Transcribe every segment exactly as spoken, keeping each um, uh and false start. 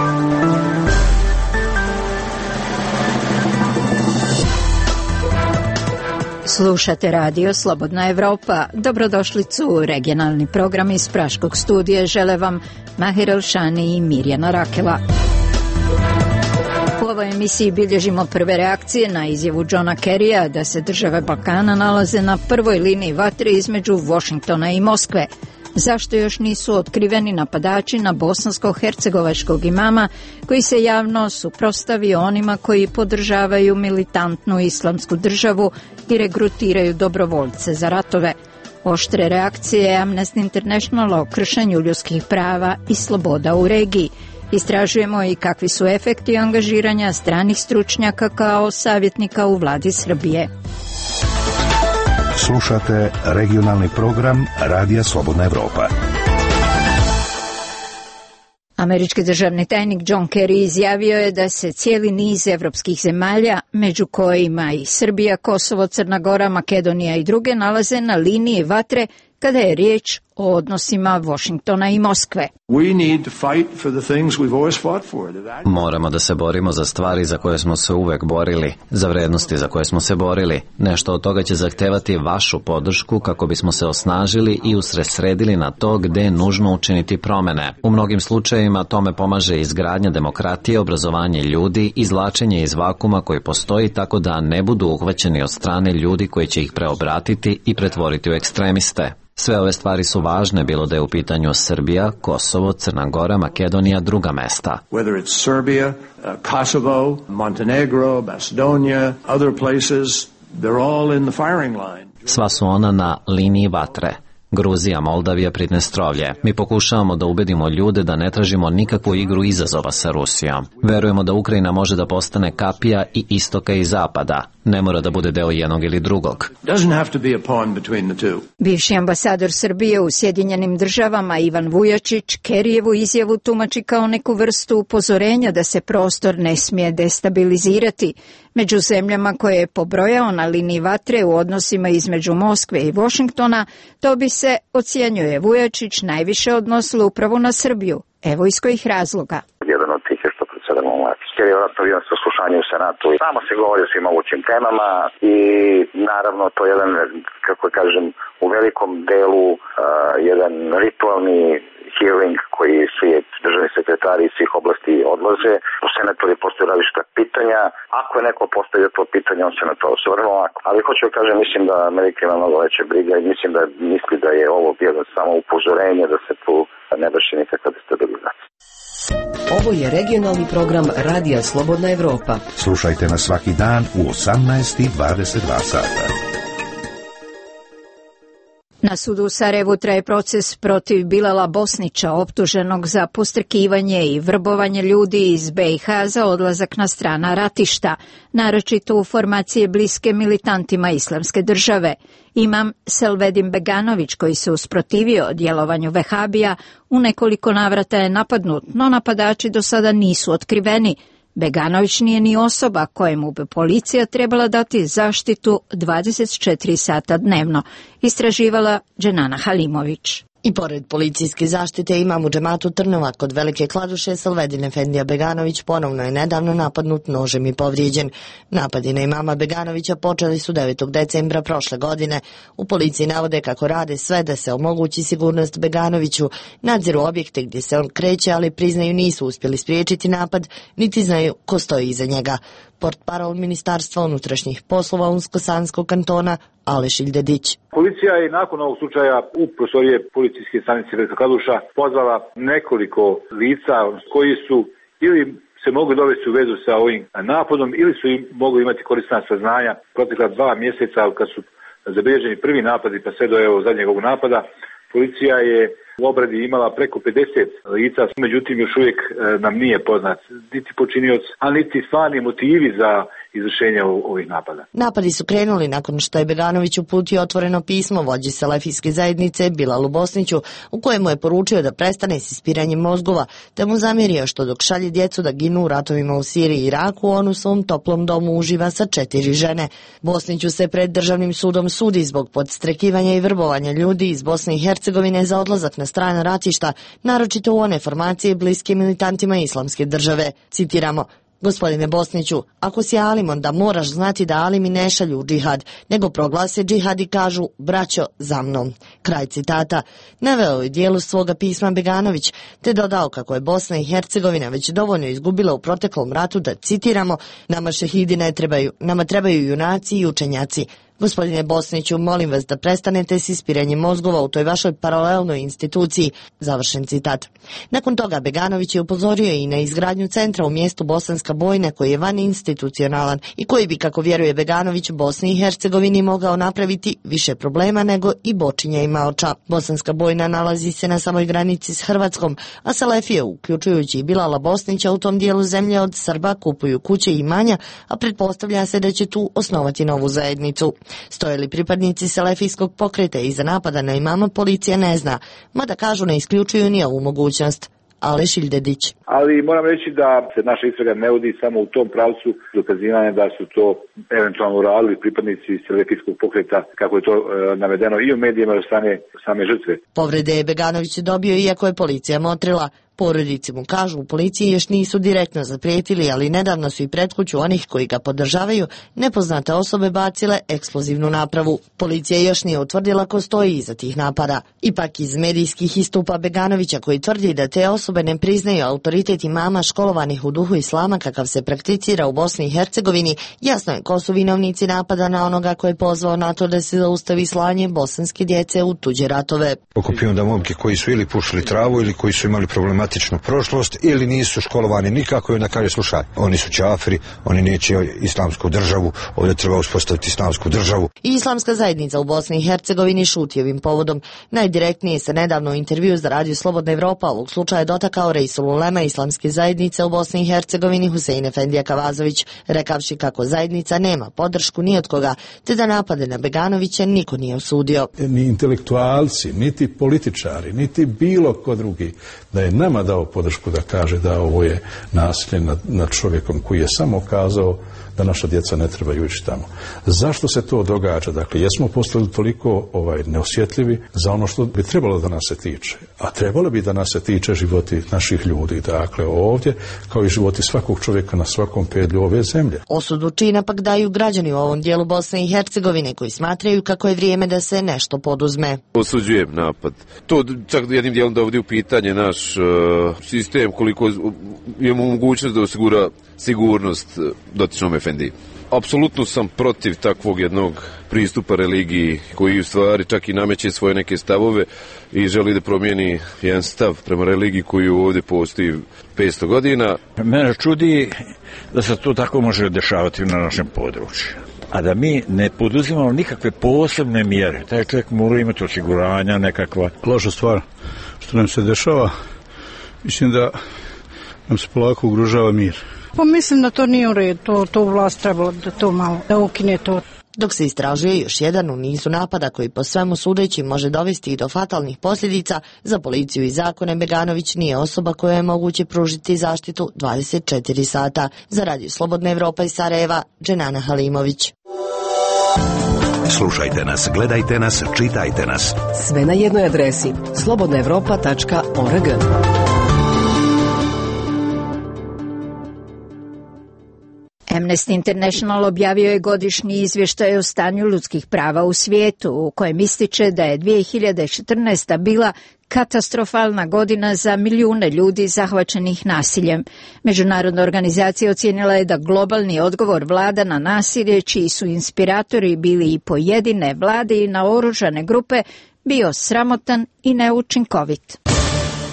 Slušate radio Slobodna Evropa. Dobrodošlicu u regionalni program iz Praškog studija. Žele vam Mahir Elšani i Mirjana Rakela. U ovoj emisiji bilježimo prve reakcije na izjavu Johna Kerrya da se države Balkana nalaze na prvoj liniji vatre između Washingtona i Moskve. Zašto još nisu otkriveni napadači na bosansko-hercegovačkog imama koji se javno suprotstavio onima koji podržavaju militantnu islamsku državu i regrutiraju dobrovoljce za ratove? Oštre reakcije Amnesty International o kršenju ljudskih prava i sloboda u regiji. Istražujemo i kakvi su efekti angažiranja stranih stručnjaka kao savjetnika u vladi Srbije. Slušate regionalni program Radija Slobodna Evropa. Američki državni tajnik John Kerry izjavio je da se cijeli niz evropskih zemalja, među kojima i Srbija, Kosovo, Crna Gora, Makedonija i druge, nalaze na liniji vatre kada je riječ o odnosima Washingtona i Moskve. Moramo da se borimo za stvari za koje smo se uvek borili, za vrednosti za koje smo se borili. Nešto od toga će zahtevati vašu podršku kako bismo se osnažili i usredsredili na to gde je nužno učiniti promene. U mnogim slučajevima tome pomaže izgradnja demokratije, obrazovanje ljudi, izvlačenje iz vakuma koji postoji tako da ne budu uhvaćeni od strane ljudi koji će ih preobratiti i pretvoriti u ekstremiste. Sve ove stvari su važne, bilo da je u pitanju Srbija, Kosovo, Crna Gora, Makedonija, druga mesta. Whether it's Serbia, uh, Kosovo, Montenegro, Macedonia, other places, they're all in the firing line. Sva su ona na liniji vatre. Gruzija, Moldavija, Pridnestrovlje. Mi pokušavamo da ubedimo ljude da ne tražimo nikakvu igru izazova sa Rusijom. Verujemo da Ukrajina može da postane kapija i istoka i zapada. Ne mora da bude deo jednog ili drugog. Bivši ambasador Srbije u Sjedinjenim državama Ivan Vujačić Kerrijevu izjavu tumači kao neku vrstu upozorenja da se prostor ne smije destabilizirati. Među zemljama koje je pobrojao na liniji vatre u odnosima između Moskve i Washingtona, to bi se, ocjenjuje Vujačić, najviše odnosilo upravo na Srbiju. Evo iz kojih razloga. Jedan od tih je što predsedamo Mladić. Jer je vratno bio sa slušanje u Senatu i tamo se govori o svim mogućim temama i naravno to je jedan, kako kažem, u velikom delu uh, jedan ritualni hearing koji svi državni sekretari iz svih oblasti odlaze. U Senatu je postoje različita pitanja. Ako je neko postavio to pitanje, on se na to osvrnuo. Ali hoću da kažem, mislim da Amerika ima mnogo veće briga i mislim da misli da je ovo bilo samo upozorenje da se tu ne vrši nikakva destabilizacija. Ovo je regionalni program Radija Slobodna Evropa. Slušajte nas svaki dan u osamnaest i dvadeset dva sata. Na sudu u Sarajevu traje proces protiv Bilala Bosnića, optuženog za postrkivanje i vrbovanje ljudi iz B i H za odlazak na strana ratišta, naročito u formacije bliske militantima Islamske države. Imam Selvedin Beganović, koji se usprotivio djelovanju Vehabija, u nekoliko navrata je napadnut, no napadači do sada nisu otkriveni. Beganović nije ni osoba kojemu bi policija trebala dati zaštitu dvadeset četiri sata dnevno, istraživala Dženana Halimović. I pored policijske zaštite imam u džematu Trnova kod Velike Kladuše Selvedin Efendija Beganović ponovno je nedavno napadnut nožem i povrijeđen. Napadi na imama Beganovića počeli su devetog decembra prošle godine. U policiji navode kako rade sve da se omogući sigurnost Beganoviću, nadziru objekte gdje se on kreće, ali priznaju nisu uspjeli spriječiti napad, niti znaju ko stoji iza njega. Portparol Ministarstva unutrašnjih poslova Unsko-Sanskog kantona Aleš Ildedić. Policija je nakon ovog slučaja u prostorije policijske stanice Velika Kladuša pozvala nekoliko lica koji su ili se mogli dovesti u vezu sa ovim napadom ili su im mogli imati korisna saznanja protekla dva mjeseca kad su zabilježeni prvi napadi pa sve do evo zadnjeg ovog napada. Policija je u obradi imala preko pedeset lica, međutim još uvijek nam nije poznat niti počinioc, a niti stvarni motivi za izvršenja ovih napada. Napadi su krenuli nakon što je Beganović uputio otvoreno pismo vođi selefijske zajednice Bilalu Bosniću, u kojemu je poručio da prestane s ispiranjem mozgova, te mu zamjerio što dok šalje djecu da ginu u ratovima u Siriji i Iraku, on u svom toplom domu uživa sa četiri žene. Bosniću se pred državnim sudom sudi zbog podstrekivanja i vrbovanja ljudi iz Bosne i Hercegovine za odlazak na strana ratišta, naročito u one formacije bliske militantima Islamske države. Citiramo: Gospodine Bosniću, ako si alim, onda moraš znati da alimi ne šalju u džihad, nego proglase džihad i kažu: braćo, za mnom. Kraj citata. Naveo je dijelu svoga pisma Beganović, te dodao kako je Bosna i Hercegovina već dovoljno izgubila u proteklom ratu da, citiramo, nama šehidi ne trebaju, nama trebaju junaci i učenjaci. Gospodine Bosniću, molim vas da prestanete s ispiranjem mozgova u toj vašoj paralelnoj instituciji. Završen citat. Nakon toga Beganović je upozorio i na izgradnju centra u mjestu Bosanska Bojna koji je van institucionalan i koji bi, kako vjeruje Beganović, Bosni i Hercegovini mogao napraviti više problema nego i Bočinja i Maoča. Bosanska Bojna nalazi se na samoj granici s Hrvatskom, a selefije, uključujući i Bilala Bosnića, u tom dijelu zemlje od Srba kupuju kuće i imanja, a pretpostavlja se da će tu osnovati novu zajednicu. Stoje li pripadnici selefijskog pokreta iza napada na imama, policija ne zna, mada kažu ne isključuju ni ovu mogućnost. Aleš Ildedić. Ali moram reći da se naša istraga ne vodi samo u tom pravcu dokazivanja da su to eventualno radili pripadnici selefijskog pokreta, kako je to e, navedeno i u medijima i od strane same žrtve. Povrede je Beganović dobio iako je policija motrila. Porodici mu kažu u policiji još nisu direktno zaprijetili, ali nedavno su i pred kuću onih koji ga podržavaju nepoznate osobe bacile eksplozivnu napravu. Policija još nije utvrdila ko stoji iza tih napada. Ipak iz medijskih istupa Beganovića, koji tvrdi da te osobe ne priznaju autoritet imama školovanih u duhu islama kakav se prakticira u Bosni i Hercegovini, jasno je ko su vinovnici napada na onoga koji je pozvao na to da se zaustavi slanje bosanske djece u tuđe ratove. Okupio da momke koji su ili pušili travu ili koji su imali problema prošlost ili nisu školovani nikako i na kraju slušaju. Oni su čafiri, oni neće islamsku državu, ovdje treba uspostaviti islamsku državu. I islamska zajednica u Bosni i Hercegovini šuti ovim povodom. Najdirektnije se nedavno u intervju za Radio Slobodna Evropa ovog slučaja dotakao Reisul Ulema islamske zajednice u Bosni i Hercegovini Husein Efendija Kavazović, rekavši kako zajednica nema podršku ni od koga, te da napade na Beganovića niko nije osudio. Ni intelektualci, niti političari, niti bilo ko drugi da je nama dao podršku da kaže da ovo je nasilje nad, nad čovjekom koji je samo kazao da naša djeca ne trebaju ići tamo. Zašto se to događa? Dakle, jesmo postali toliko ovaj, neosjetljivi za ono što bi trebalo da nas se tiče. A trebalo bi da nas se tiče životi naših ljudi. Dakle, ovdje, kao i životi svakog čovjeka na svakom pedlju ove zemlje. Osudu čina pak daju građani u ovom dijelu Bosne i Hercegovine koji smatraju kako je vrijeme da se nešto poduzme. Osuđujem napad. To čak jednim dijelom dovodi u pitanje naš uh, sistem, koliko imamo mogućnost da osigura sigurnost dotičnom efendiji. Apsolutno sam protiv takvog jednog pristupa religiji koji u stvari čak i nameće svoje neke stavove i želi da promijeni jedan stav prema religiji koji ovdje postoji petsto godina. Mene čudi da se to tako može dešavati na našem području, a da mi ne poduzimamo nikakve posebne mjere. Taj čovjek mora imati osiguranja nekakva. Loša stvar što nam se dešava, mislim da nam se polako ugrožava mir. Pa mislim da to nije u redu, to, to vlast trebalo da to malo, da ukine to. Dok se istražuje još jedan u nizu napada koji po svemu sudeći može dovesti i do fatalnih posljedica, za policiju i zakone Beganović nije osoba koja je moguće pružiti zaštitu dvadeset četiri sata. Za Radio Slobodna Evropa iz Sarajeva, Dženana Halimović. Slušajte nas, gledajte nas, čitajte nas. Sve na jednoj adresi slobodna evropa tačka org. Amnesty International objavio je godišnji izvještaj o stanju ljudskih prava u svijetu, u kojem ističe da je dvije hiljade četrnaesta. bila katastrofalna godina za milijune ljudi zahvaćenih nasiljem. Međunarodna organizacija ocijenila je da globalni odgovor vlada na nasilje, čiji su inspiratori bili i pojedine vlade i naoružane grupe, bio sramotan i neučinkovit.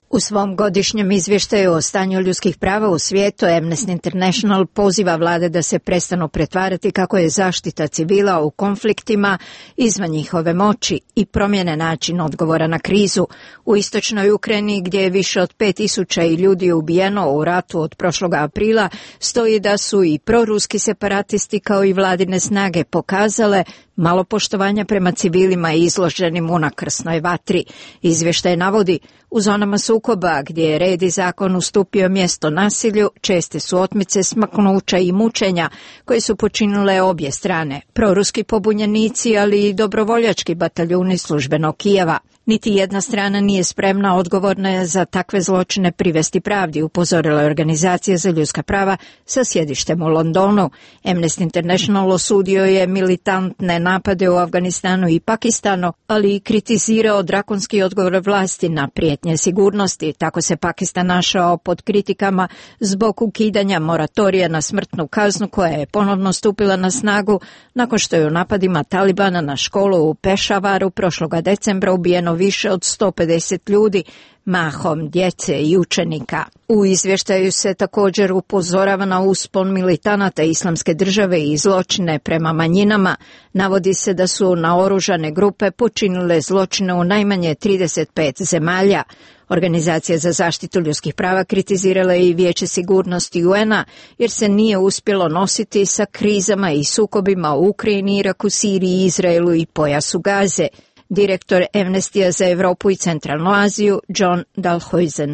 U svom godišnjem izvještaju o stanju ljudskih prava u svijetu, Amnesty International poziva vlade da se prestanu pretvarati kako je zaštita civila u konfliktima izvan njihove moći i promjene način odgovora na krizu. U istočnoj Ukrajini, gdje je više od pet tisuća ljudi ubijeno u ratu od prošloga aprila, stoji da su i proruski separatisti kao i vladine snage pokazale malo poštovanja prema civilima izloženim unakrsnoj vatri. Izvještaj navodi, u zonama sukoba gdje je red i zakon ustupio mjesto nasilju, česte su otmice, smaknuća i mučenja koje su počinile obje strane, proruski pobunjenici, ali i dobrovoljački bataljuni službenog Kijeva. Niti jedna strana nije spremna odgovorna za takve zločine privesti pravdi, upozorila je Organizacija za ljudska prava sa sjedištem u Londonu. Amnesty International osudio je militantne napade u Afganistanu i Pakistanu, ali i kritizirao drakonski odgovor vlasti na prijetnje sigurnosti. Tako se Pakistan našao pod kritikama zbog ukidanja moratorija na smrtnu kaznu koja je ponovno stupila na snagu nakon što je u napadima Talibana na školu u Pešavaru prošloga decembra ubijeno više od sto pedeset ljudi, mahom djece i učenika. U izvještaju se također upozorava na uspon militanata Islamske države i zločine prema manjinama. Navodi se da su naoružane grupe počinile zločine u najmanje trideset pet zemalja. Organizacija za zaštitu ljudskih prava kritizirala je i Vijeće sigurnosti U N-a jer se nije uspjelo nositi sa krizama i sukobima u Ukrajini, Iraku, Siriji, Izraelu i pojasu Gaze. Direktor Amnestija za Europu i Centralnu Aziju, John Dalhuizen.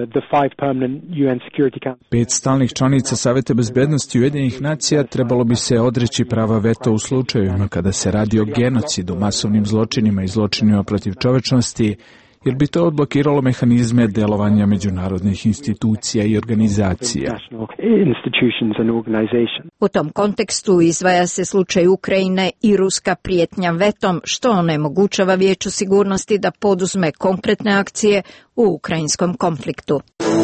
Pet stalnih članica Saveta bezbednosti Ujedinjenih nacija trebalo bi se odreći prava veto u slučajevima kada se radi o genocidu, masovnim zločinima i zločinima protiv čovečnosti, jer bi to odblokiralo mehanizme delovanja međunarodnih institucija i organizacija. U tom kontekstu izdvaja se slučaj Ukrajine i ruska prijetnja vetom, što onemogućava Vijeću sigurnosti da poduzme konkretne akcije u ukrajinskom konfliktu.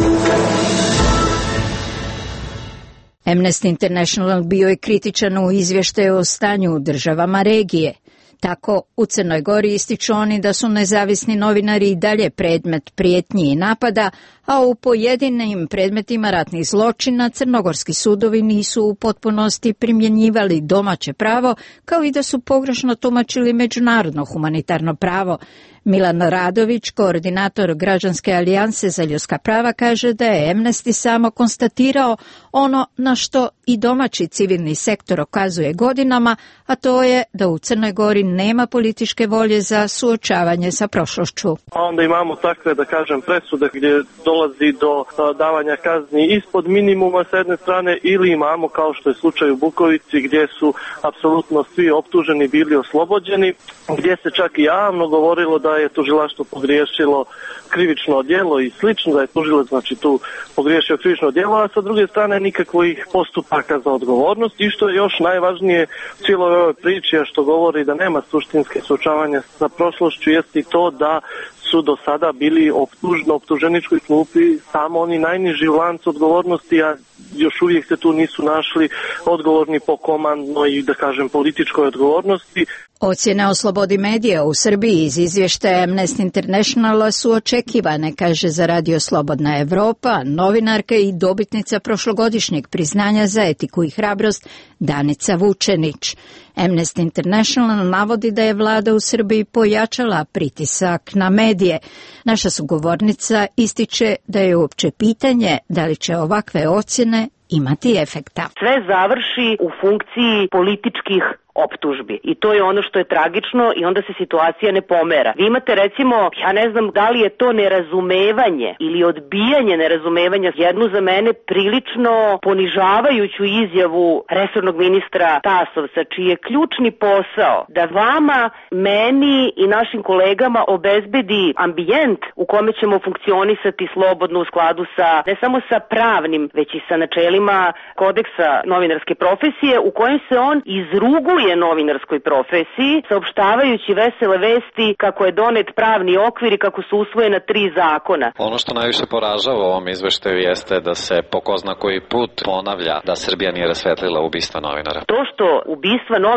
Amnesty International bio je kritičan u izvještaju o stanju u državama regije. Tako, u Crnoj Gori ističu oni da su nezavisni novinari i dalje predmet prijetnji i napada, a u pojedinim predmetima ratnih zločina crnogorski sudovi nisu u potpunosti primjenjivali domaće pravo, kao i da su pogrešno tumačili međunarodno humanitarno pravo. Milan Radović, koordinator Građanske alijanse za ljudska prava, kaže da je Amnesty samo konstatirao ono na što i domaći civilni sektor okazuje godinama, a to je da u Crnoj Gori nema političke volje za suočavanje sa prošlošću. Onda imamo takve, da kažem, presude gdje dolazi do davanja kazni ispod minimuma s jedne strane, ili imamo, kao što je slučaj u Bukovici, gdje su apsolutno svi optuženi bili oslobođeni, gdje se čak i javno govorilo da je tužilaštvo pogriješilo krivično djelo i slično, da je tužilac znači tu pogriješio krivično djelo, a sa druge strane nikakvih postupaka za odgovornost. I što je još najvažnije u cijeloj ovoj priči, a što govori da nema suštinske suočavanja sa prošlošću, jeste i to da su do sada bili optužno optuženičkoj klupi samo oni najniži u lancu odgovornosti, a još uvijek se tu nisu našli odgovorni po komandnoj i, da kažem, političkoj odgovornosti. Ocjene o slobodi medija u Srbiji iz izvještaja Amnesty Internationala su očekivane, kaže za Radio Slobodna Evropa, novinarka i dobitnica prošlogodišnjeg priznanja za etiku i hrabrost Danica Vučenić. Amnesty International navodi da je vlada u Srbiji pojačala pritisak na medije. Naša sugovornica ističe da je uopće pitanje da li će ovakve ocjene imati efekta. Sve završi u funkciji političkih optužbi i to je ono što je tragično i onda se situacija ne pomera. Vi imate recimo, ja ne znam da li je to nerazumevanje ili odbijanje nerazumevanja, jednu za mene prilično ponižavajuću izjavu resornog ministra Tasovca, čiji je ključni posao da vama, meni i našim kolegama obezbedi ambijent u kome ćemo funkcionisati slobodno u skladu sa, ne samo sa pravnim, već i sa načelima kodeksa novinarske profesije, u kojem se on izruguje novinarskoj profesiji, saopštavajući vesele vesti kako je donet pravni okvir i kako su usvojena tri zakona. Ono što najviše poražava u ovom izveštaju jeste da se po ko zna koji put ponavlja da Srbija nije rasvetlila ubistva novinara. To što ubistva novinara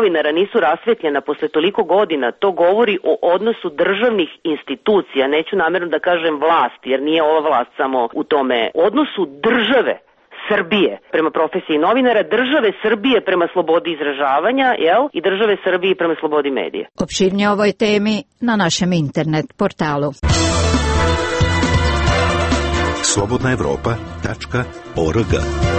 novinara nisu rasvetljena posle toliko godina, to govori o odnosu državnih institucija, neću namjerno da kažem vlast, jer nije ova vlast samo u tome, odnosu države Srbije prema profesiji novinara, države Srbije prema slobodi izražavanja, jel? I države Srbije prema slobodi medija. Opširnije o ovoj temi na našem internet portalu. slobodna evropa tačka org.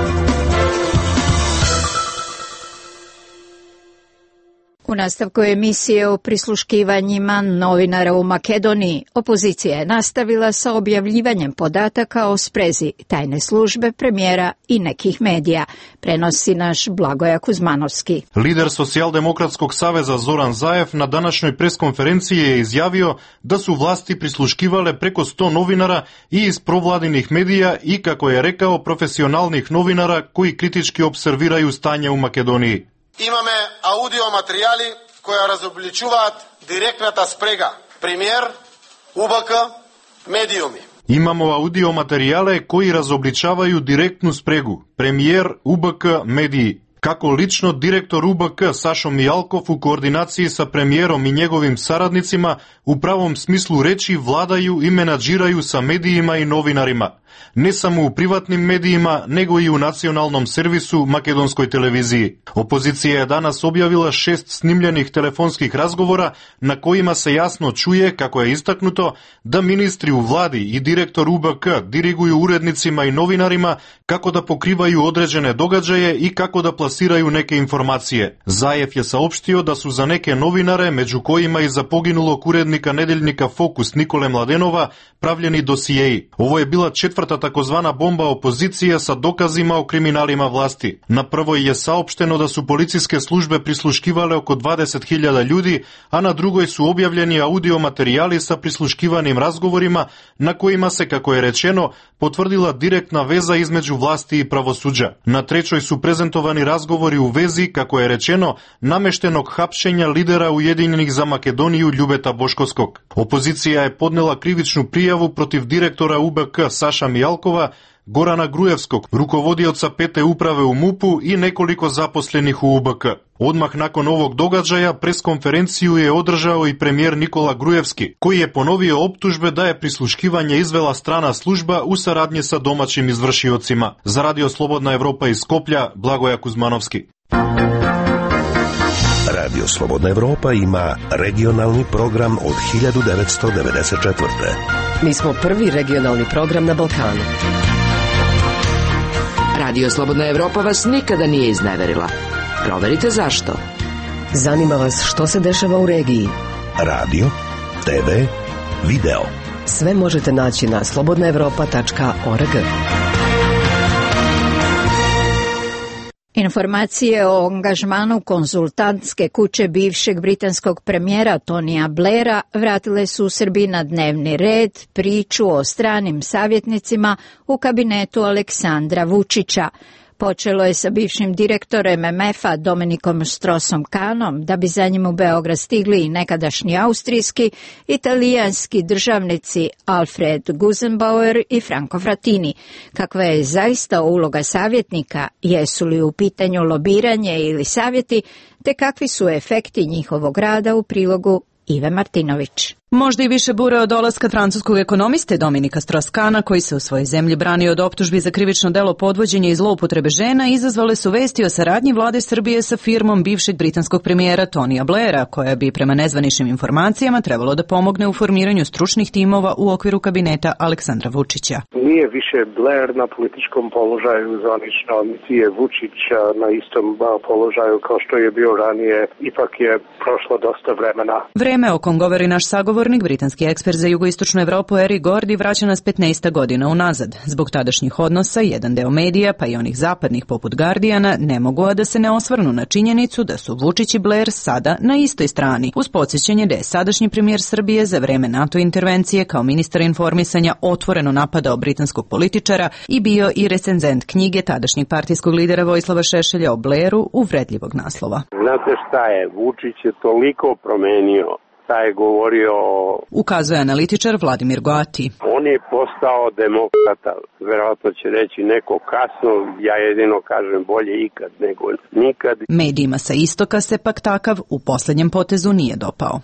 U nastavku emisije o prisluškivanjima novinara u Makedoniji, opozicija je nastavila sa objavljivanjem podataka o sprezi tajne službe, premijera i nekih medija, prenosi naš Blagoja Kuzmanovski. Lider Socijaldemokratskog saveza Zoran Zajev na današnjoj preskonferenciji je izjavio da su vlasti prisluškivale preko sto novinara i iz provladinih medija i, kako je rekao, profesionalnih novinara koji kritički observiraju stanje u Makedoniji. Имаме аудиоматеријали кои разобличуваат директната спрега премиер, У Б К, медиуми. Имамо аудиоматеријале кои разобличавају директну спрегу премиер, У Б К, медии. Како лично директор У Б К Сашо Мијалков у координацији са премиером и неговим сарадницима у правом смислу речи владају и менаџирају са медиима и новинарима. Не само у приватним медиима, него и у националном сервису Македонској телевизiji. Опозиција е данас објавила шест снимљених телефонских разговора на коима се јасно чуе, како е истакнуто, да министри у влади и директор У Б К диригују уредницима и новинарима како да покривају одреđene догаđаje и како да пласирају неке информације. Заев е саопштио да су за неке новинаре, меѓу коима и за погинулог уредника неделјника Фокус Николе Младенова, правljeni досиеи. Ово е била четврта takozvana bomba opozicije sa dokazima o kriminalima vlasti. Na prvoj je saopšteno da su policijske službe prisluškivale oko dvadeset hiljada ljudi, a na drugoj su objavljeni audio materijali sa prisluškivanim razgovorima na kojima se, kako je rečeno, potvrdila direktna veza između vlasti i pravosuđa. Na trećoj su prezentovani razgovori u vezi, kako je rečeno, nameštenog hapšenja lidera Ujedinjenih za Makedoniju Ljubeta Boškovskog. Opozicija je podnela krivičnu prijavu protiv direktora U B K Saša Mijalkova, Gorana Grujevskog, rukovodioca pete uprave u MUP-u i nekoliko zaposlenih u U B K. Odmah nakon ovog događaja preskonferenciju je održao i premijer Nikola Grujevski, koji je ponovio optužbe da je prisluškivanje izvela strana služba u saradnji sa domaćim izvršiocima. Za Radio Slobodna Evropa iz Skoplja, Blagoja Kuzmanovski. Radio Slobodna Evropa ima regionalni program od hiljadu devetsto devedeset četvrte. Mi smo prvi regionalni program na Balkanu. Radio Slobodna Evropa vas nikada nije izneverila. Proverite zašto. Zanima vas što se dešava u regiji. Radio, te ve, video. Sve možete naći na slobodna evropa tačka org. Informacije o angažmanu konzultantske kuće bivšeg britanskog premijera Tonija Blaira vratile su u Srbiji na dnevni red priču o stranim savjetnicima u kabinetu Aleksandra Vučića. Počelo je sa bivšim direktorem M F-a Dominikom Strausom-Kahnom, da bi za njim u Beograd stigli i nekadašnji austrijski, italijanski državnici Alfred Gusenbauer i Franco Frattini. Kakva je zaista uloga savjetnika, jesu li u pitanju lobiranje ili savjeti, te kakvi su efekti njihovog rada u prilogu Ive Martinović. Možda i više bure od dolaska francuskog ekonomiste Dominika Strauss-Kahna, koji se u svojoj zemlji brani od optužbi za krivično delo podvođenja i zloupotrebe žena, izazvale su vesti o saradnji vlade Srbije sa firmom bivšeg britanskog premijera Tonija Blaira, koja bi prema nezvaničnim informacijama trebalo da pomogne u formiranju stručnih timova u okviru kabineta Aleksandra Vučića. Nije više Blair na političkom položaju zvanično, niti je Vučić na istom položaju kao što je bio ranije, ipak je prošlo dosta vremena. Vreme o kom govori naš sagovor britanski ekspert za jugoistočnu Evropu Eric Gordy vraća nas petnaest godina unazad. Zbog tadašnjih odnosa, jedan deo medija, pa i onih zapadnih poput Guardiana, ne mogu a da se ne osvrnu na činjenicu da su Vučić i Blair sada na istoj strani, uz podsjećanje da je sadašnji premijer Srbije za vreme NATO intervencije kao ministar informisanja otvoreno napadao britanskog političara i bio i recenzent knjige tadašnjeg partijskog lidera Vojislava Šešelja o Blairu uvredljivog naslova. Znate šta je, Vučić je toliko promenio. Šta je govorio... Ukazuje analitičar Vladimir Goati. On on je postao demokrata. Verovatno će reći neko kasno, ja jedino kažem bolje ikad nego nikad. Medijima sa istoka se pak takav u posljednjem potezu nije dopao.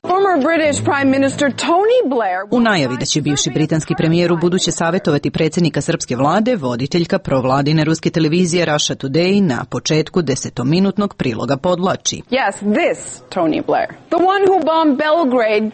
U najavi da će bivši britanski premijer u buduće savjetovati predsjednika srpske vlade, voditeljka provladine ruske televizije Russia Today na početku desetominutnog priloga podvlači. Yes, this Tony Blair, the one who bombed Belgrade.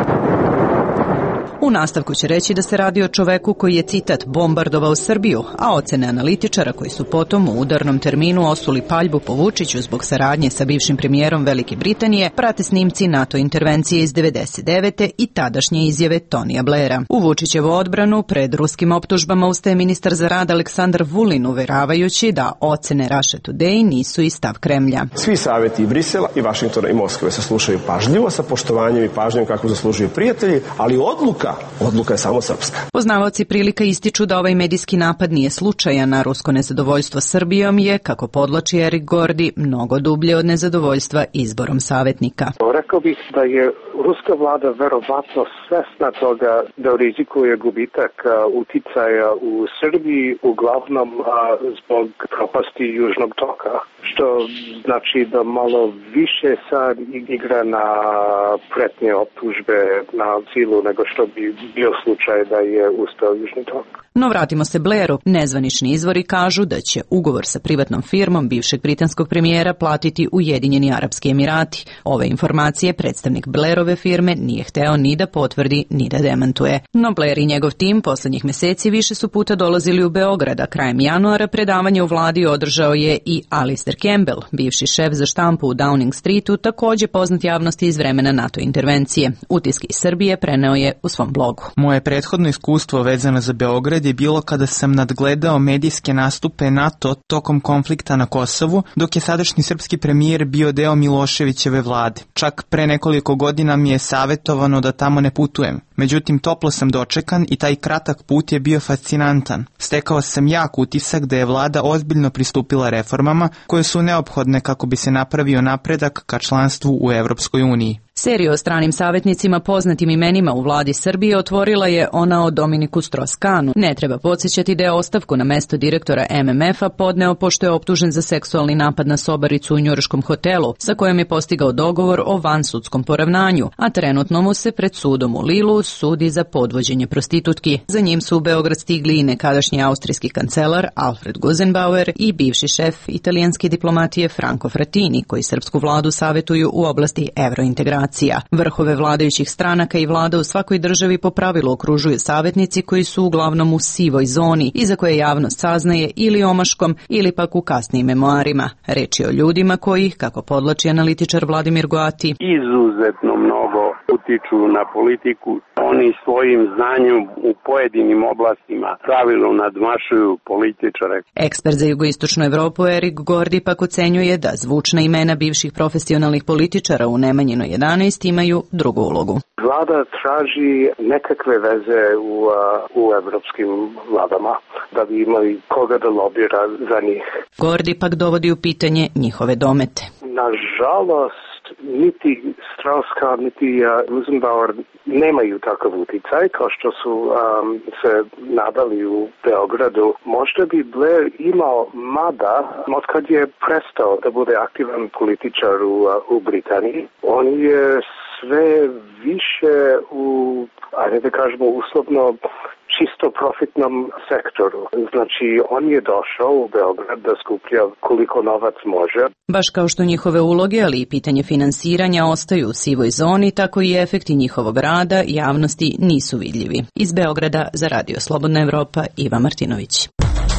U nastavku će reći da se radi o čoveku koji je, citat, bombardovao Srbiju, a ocene analitičara koji su potom u udarnom terminu osuli paljbu po Vučiću zbog saradnje sa bivšim premijerom Velike Britanije prate snimci NATO intervencije iz devedeset devete i tadašnje izjave Tonija Blaira. U Vučićevu odbranu pred ruskim optužbama ustaje ministar za rad Aleksandar Vulin, uveravajući da ocene Russia Today nisu i stav Kremlja. Svi savjeti i Brisela i Vašingtona i Moskve se slušaju pažljivo, sa poštovanjem i pažnjom kako zaslužuju prijatelji, ali odluka Odluka je samo srpska. Poznavaoci prilika ističu da ovaj medijski napad nije slučajan, na rusko nezadovoljstvo Srbijom je, kako podlači Erik Gordi, mnogo dublje od nezadovoljstva izborom savjetnika. Rekao bih da je ruska vlada verovatno svesna toga da rizikuje gubitak uticaja u Srbiji, uglavnom zbog propasti Južnog toka, što znači da malo više sad igra na pretnje optužbe na silu nego što bi bio slučaj da je uspeo Južni tok. No vratimo se Blairu. Nezvanični izvori kažu da će ugovor sa privatnom firmom bivšeg britanskog premijera platiti Ujedinjeni Arapski Emirati. Ove informacije predstavnik Blairove firme nije hteo ni da potvrdi ni da demantuje. No Blair i njegov tim poslednjih meseci više su puta dolazili u Beograd, a krajem januara predavanje u vladi održao je i Alistair Campbell, bivši šef za štampu u Downing Streetu, takođe poznat javnosti iz vremena NATO intervencije. Utiske iz Srbije preneo je u svom blogu. Moje prethodno iskustvo vezano za Beograd je bilo kada sam nadgledao medijske nastupe NATO tokom konflikta na Kosovu, dok je sadašnji srpski premijer bio deo Miloševićeve vlade. Čak pre nekoliko godina mi je savjetovano da tamo ne putujem. Međutim, toplo sam dočekan i taj kratak put je bio fascinantan. Stekao sam jak utisak da je vlada ozbiljno pristupila reformama koje su neophodne kako bi se napravio napredak ka članstvu u Evropskoj uniji. Seriju o stranim savjetnicima poznatim imenima u vladi Srbije otvorila je ona o Dominiku Strauss-Kahnu. Ne treba podsjećati da je ostavku na mesto direktora M M F-a podneo pošto je optužen za seksualni napad na sobaricu u njujorškom hotelu, sa kojom je postigao dogovor o vansudskom poravnanju, a trenutno mu se pred sudom u Lilu sudi za podvođenje prostitutki. Za njim su u Beograd stigli i nekadašnji austrijski kancelar Alfred Gusenbauer i bivši šef italijanske diplomatije Franco Frattini, koji srpsku vladu savjetuju u oblasti evrointegracije. Vrhove vladajućih stranaka i vlada u svakoj državi po pravilu okružuju savjetnici koji su uglavnom u sivoj zoni i za koje javnost saznaje ili omaškom ili pak u kasnijim memoarima. Reč je o ljudima koji, kako podlači analitičar Vladimir Goati, izuzetno mnogo utiču na politiku. Oni svojim znanjem u pojedinim oblastima pravilno nadmašuju političare. Ekspert za jugoistočnu Evropu Erik Gordi pak ocenjuje da zvučna imena bivših profesionalnih političara u Nemanjinoj jedanaest imaju drugu ulogu. Vlada traži nekakve veze u, u evropskim vladama da bi imali koga da lobira za njih. Gordi pak dovodi u pitanje njihove domete. Nažalost, niti Strauss-Kahn, niti uh, Gusenbauer nemaju takav uticaj kao što su um, se nadali u Beogradu. Možda bi Blair imao, mada od kad je prestao da bude aktivan političar u, uh, u Britaniji, on je sve više u, ajde da kažemo uslovno, čisto profitnom sektoru. Znači, on je došao u Beograd da skuplja koliko novac može. Baš kao što njihove uloge, ali i pitanje finansiranja ostaju u sivoj zoni, tako i efekti njihovog rada javnosti nisu vidljivi. Iz Beograda za Radio Slobodna Evropa, Iva Martinović.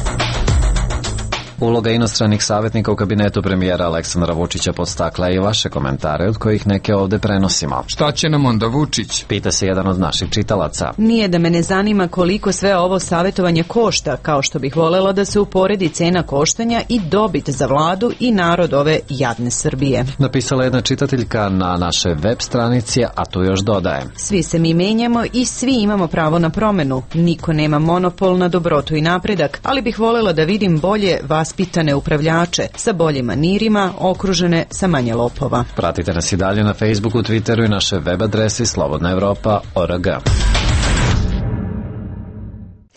Uloga inostranih savjetnika u kabinetu premijera Aleksandra Vučića podstakla je i vaše komentare, od kojih neke ovde prenosimo. Šta će nam onda Vučić? Pita se jedan od naših čitalaca. Nije da me ne zanima koliko sve ovo savjetovanje košta, kao što bih volela da se uporedi cena koštanja i dobit za vladu i narod ove jadne Srbije. Napisala jedna čitateljka na naše web stranici, a tu još dodaje. Svi se mi menjamo i svi imamo pravo na promenu. Niko nema monopol na dobrotu i napredak, ali bih volela da vidim bolje vas vaspitane upravljače sa boljim manirima, okružene sa manje lopova. Pratite nas i dalje na Facebooku, Twitteru i naše web adresi slobodna evropa tačka org.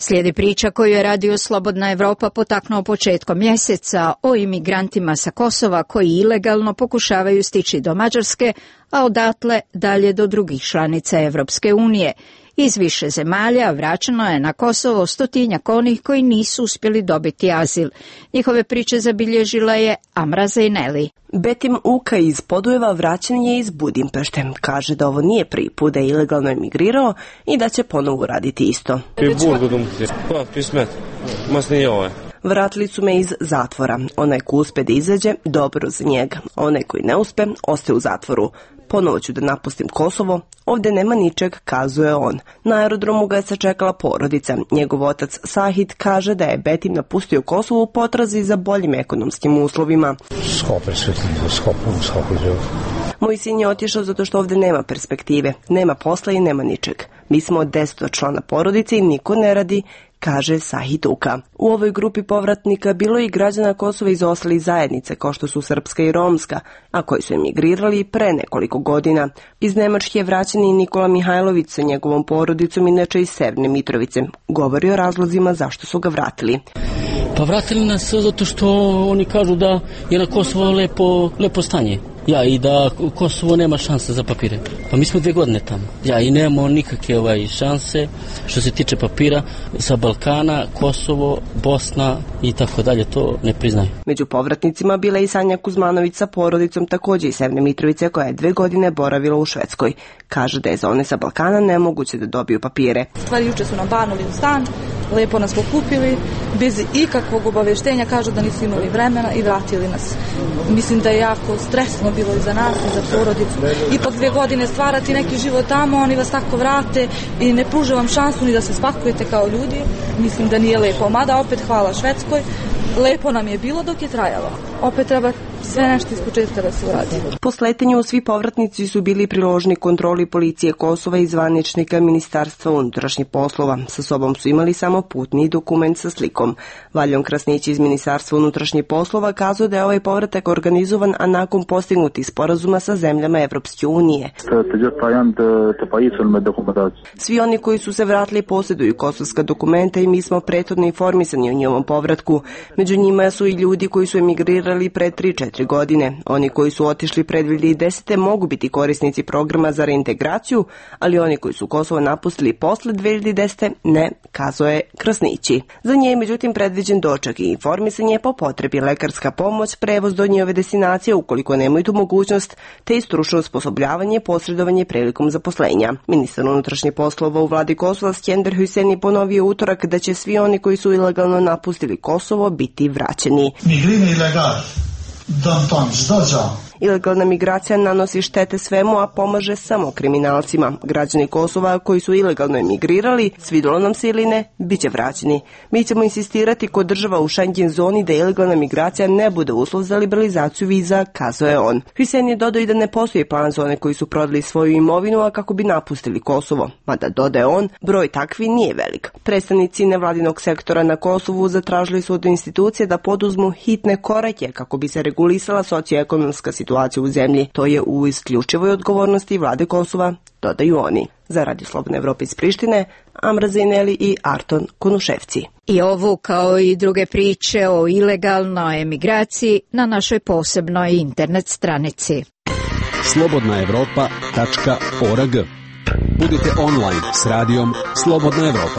Slijedi priča koju je Radio Slobodna Evropa potaknuo početkom mjeseca o imigrantima sa Kosova koji ilegalno pokušavaju stići do Mađarske, a odatle dalje do drugih članica Evropske unije. Iz više zemalja vraćeno je na Kosovo stotinjak onih koji nisu uspjeli dobiti azil. Njihove priče zabilježila je Amra Zejneli. Betim Uka iz Podujeva vraćen je iz Budimpešte. Kaže da ovo nije prvi put da je ilegalno emigrirao i da će ponovo raditi isto. Vratili su me iz zatvora. Onaj ko uspe da izađe, dobro za njega. Onaj koji ne uspe, ostaje u zatvoru. Ponovo ću da napustim Kosovo, ovdje nema ničeg, kazuje on. Na aerodromu ga je sačekala porodica. Njegov otac Sahid kaže da je Betim napustio Kosovo u potrazi za boljim ekonomskim uslovima. Moj sin je otišao zato što ovdje nema perspektive, nema posla i nema ničeg. Mi smo od deset člana porodice i niko ne radi, kaže Sahid Uka. U ovoj grupi povratnika bilo je i građana Kosova iz ostalih zajednice, kao što su srpska i romska, a koji su emigrirali pre nekoliko godina. Iz Nemačke je vraćen i Nikola Mihajlović sa njegovom porodicom, inače iz Severne Mitrovice. Govori o razlozima zašto su ga vratili. Pa vratili nas zato što oni kažu da je na Kosovo lepo, lepo stanje. Ja, i da Kosovo nema šanse za papire. Pa mi smo dvije godine tamo. Ja, i nemamo nikakve ovaj, šanse što se tiče papira sa Balkana, Kosovo, Bosna i tako dalje, to ne priznaju. Među povratnicima bila je i Sanja Kuzmanović sa porodicom, također iz Severne Mitrovice, koja je dve godine boravila u Švedskoj. Kaže da je za one sa Balkana nemoguće da dobiju papire. Stvari juče su nam banuli u stan, lepo nas pokupili, bez ikakvog obaveštenja, kažu da nisu imali vremena i vratili nas. Mislim da je jako stresno bilo i za nas i za porodicu. Ipak dvije godine stvarati neki život tamo, oni vas tako vrate i ne pruže vam šansu ni da se spakujete kao ljudi. Mislim da nije lepo. Mada opet hvala Švedskoj, lepo nam je bilo dok je trajalo. Opet treba sve nešto iz početka da se uradi. Po sletenju svi povratnici su bili priložni kontroli policije Kosova i zvaničnika Ministarstva unutrašnjih poslova. Sa sobom su imali samo putni dokument sa slikom. Valjon Krasnić iz Ministarstva unutrašnjih poslova kazao da je ovaj povratak organizovan, a nakon postignutih sporazuma sa zemljama Evropske unije. Svi oni koji su se vratili posjeduju kosovska dokumenta i mi smo prethodno informisani o njihovom povratku. Među njima su i ljudi koji su emigrirali pre tri četiri godine. Oni koji su otišli pre dve hiljade desete. mogu biti korisnici programa za reintegraciju, ali oni koji su Kosovo napustili posle dve hiljade desete. ne, kazao je Krasnići. Za nje je međutim predviđen doček i informisanje po potrebi, lekarska pomoć, prevoz do njihove destinacije ukoliko nemaju tu mogućnost, te i stručno osposobljavanje, posredovanje prilikom zaposlenja. Ministar unutrašnjih poslova u vladi Kosova Skender Hüseni ponovio utorak da će svi oni koji su ilegalno napustili Kosovo biti vraćeni. Migrimi ilegal, dom tom zdođa. Ilegalna migracija nanosi štete svemu, a pomaže samo kriminalcima. Građani Kosova koji su ilegalno emigrirali, svidjelo nam se ili ne, bit će vraćeni. Mi ćemo insistirati kod država u Schengen zoni da ilegalna migracija ne bude uslov za liberalizaciju viza, kazao je on. Hüseyin je dodao i da ne postoji plan za one koji su prodali svoju imovinu, a kako bi napustili Kosovo. Mada, dodaje on, broj takvi nije velik. Predstavnici nevladinog sektora na Kosovu zatražili su od institucije da poduzmu hitne korake kako bi se regulisala socioekonomska situacija u zemlji. To je u isključivoj odgovornosti vlade Kosova, dodaju oni. Za Radio Slobodne Evrope iz Prištine, Amra Zejneli i Arton Kunuševci. I ovu kao i druge priče o ilegalnoj emigraciji na našoj posebnoj internet stranici. slobodna evropa tačka org. Budite online s radijom Slobodna Evropa.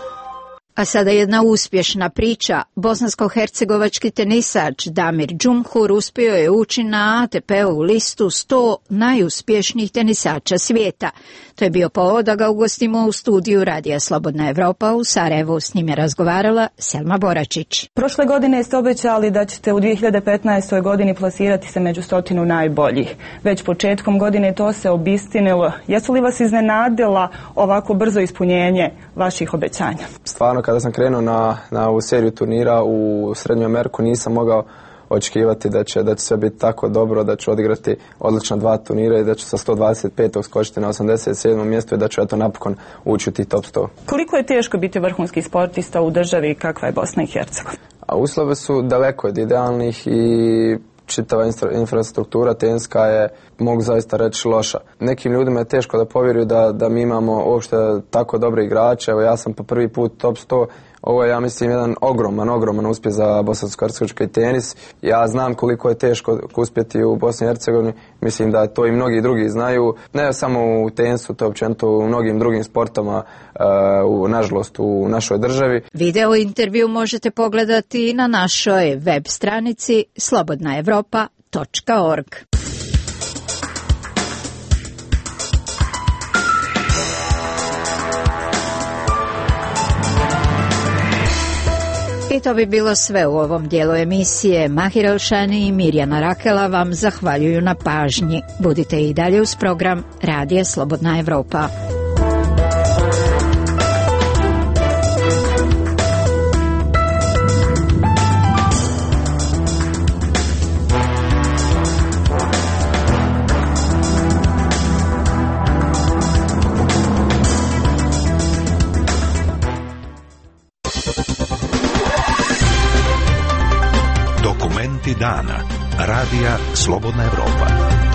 A sada jedna uspješna priča. Bosansko-hercegovački tenisač Damir Džumhur uspio je ući na A T P-ovu listu sto najuspješnijih tenisača svijeta. To je bio povod da ga ugostimo u studiju Radija Slobodna Evropa u Sarajevu. S njim je razgovarala Selma Boračić. Prošle godine ste obećali da ćete u dvije hiljade petnaestoj. godini plasirati se među stotinu najboljih. Već početkom godine to se obistinilo. Jesu li vas iznenadila ovako brzo ispunjenje vaših obećanja? Stvarno, kada sam krenuo na, na ovu seriju turnira u Srednju Ameriku, nisam mogao očekivati da će, da će sve biti tako dobro, da ću odigrati odlična dva turnira i da ću sa sto dvadeset petog skočiti na osamdeset sedmo mjesto i da ću eto napokon ući u tih top sto. Koliko je teško biti vrhunski sportista u državi kakva je Bosna i Hercegovina? A uslove su daleko od idealnih i čitava infrastruktura tenska je, mogu zaista reći, loša. Nekim ljudima je teško da povjeruju da, da mi imamo uopšte tako dobre igrače. Evo, ja sam po prvi put top sto. Ovo je, ja mislim, jedan ogroman, ogroman uspjeh za bosansko-hercegovački tenis. Ja znam koliko je teško uspjeti u Bosni i Hercegovini. Mislim da to i mnogi drugi znaju. Ne samo u tenisu, to općenito u mnogim drugim sportama, uh, nažalost, u našoj državi. Video intervju možete pogledati na našoj web stranici slobodna evropa tačka org. I to bi bilo sve u ovom dijelu emisije. Mahir Elšani i Mirjana Rakela vam zahvaljuju na pažnji. Budite i dalje uz program Radija Slobodna Evropa. Dana. Radija Slobodna Evropa.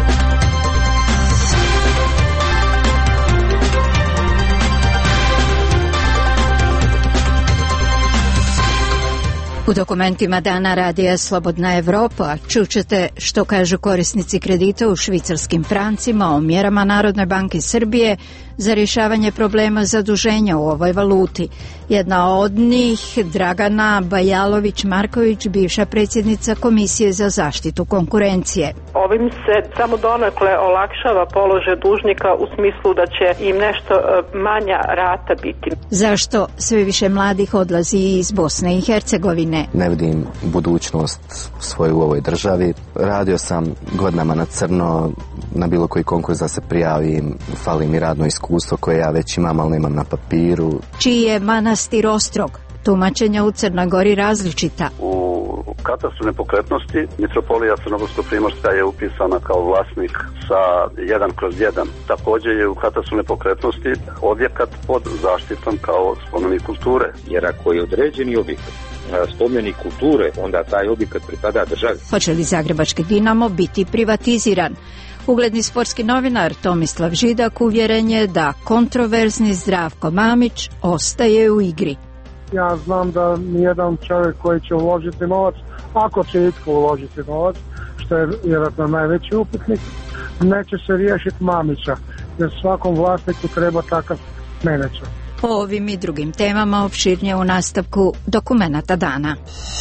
U dokumentima Dana Radija Slobodna Evropa čućete što kažu korisnici kredita u švicarskim francima o mjerama Narodne banke Srbije za rješavanje problema zaduženja u ovoj valuti. Jedna od njih, Dragana Bajalović-Marković, bivša predsjednica Komisije za zaštitu konkurencije. Ovim se samo donekle olakšava položaj dužnika u smislu da će im nešto manja rata biti. Zašto sve više mladih odlazi iz Bosne i Hercegovine? Ne vidim budućnost svoju u ovoj državi. Radio sam godinama na crno, na bilo koji konkurs da se prijavim, fali mi radno iskustvo koje ja već imam, ali nemam na papiru. Čiji je manastir Ostrog? Tumačenja u Crnoj Gori različita. U katastru nepokretnosti Mitropolija Crnogorsko-primorska je upisana kao vlasnik sa jedan kroz jedan. Također je u katastru nepokretnosti objekat pod zaštitom kao spomenik kulture. Jer ako je određeni objekat spomenik kulture, onda taj objekat pripada državi. Hoće li zagrebački Dinamo biti privatiziran? Ugledni sportski novinar Tomislav Židak uvjeren je da kontroverzni Zdravko Mamić ostaje u igri. Ja znam da nijedan čovjek koji će uložiti novac, ako će itko uložiti novac, što je vjerojatno najveći upitnik, neće se riješiti Mamića, jer svakom vlasniku treba takav menadžer. O ovim i drugim temama opširnije u nastavku dokumenata dana.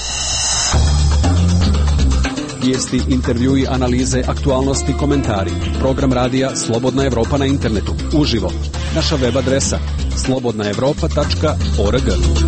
Vijesti, intervjui, analize, aktualnosti, komentari. Program radija Slobodna Evropa na internetu. Uživo. Naša web adresa slobodna evropa tačka org.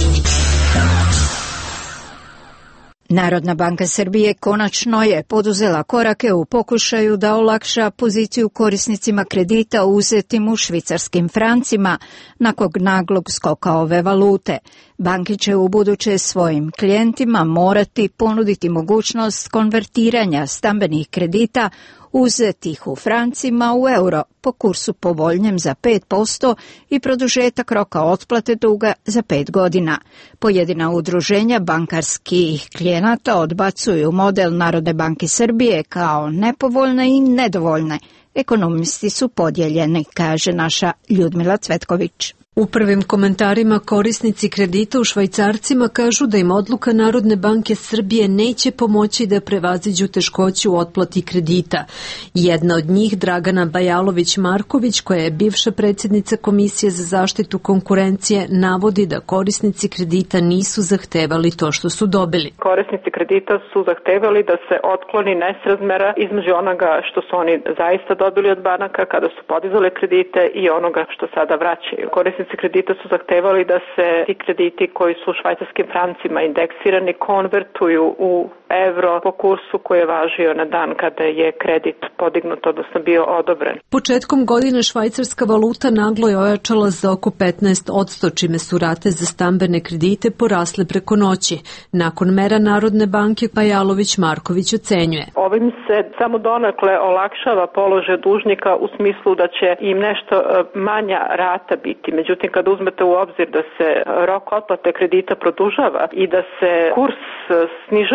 Narodna banka Srbije konačno je poduzela korake u pokušaju da olakša poziciju korisnicima kredita uzetim u švicarskim francima nakon naglog skoka ove valute. Banke će u buduće svojim klijentima morati ponuditi mogućnost konvertiranja stambenih kredita uzetih u francima u euro po kursu povoljnjem za pet posto i produžetak roka otplate duga za pet godina. Pojedina udruženja bankarskih klijenata odbacuju model Narodne banke Srbije kao nepovoljne i nedovoljne. Ekonomisti su podijeljeni, kaže naša Ljudmila Cvetković. U prvim komentarima korisnici kredita u švajcarcima kažu da im odluka Narodne banke Srbije neće pomoći da prevaziđu teškoće u otplati kredita. Jedna od njih, Dragana Bajalović-Marković, koja je bivša predsjednica Komisije za zaštitu konkurencije, navodi da korisnici kredita nisu zahtevali to što su dobili. Korisnici kredita su zahtevali da se otkloni nesrazmera između onoga što su oni zaista dobili od banaka kada su podizali kredite i onoga što sada vraćaju. Korisnici kredita su zahtevali da se ti krediti koji su u švajcarskim francima indeksirani konvertuju u evro po kursu koji je važio na dan kada je kredit podignut, odnosno bio odobren. Početkom godine švajcarska valuta naglo je ojačala za oko petnaest posto, čime su rate za stambene kredite porasle preko noći. Nakon mera Narodne banke, Bajalović-Marković ocenjuje. Ovim se samo donekle olakšava položaj dužnika u smislu da će im nešto manja rata biti. Međutim, kad uzmete u obzir da se rok otplate kredita produžava i da se kurs snižava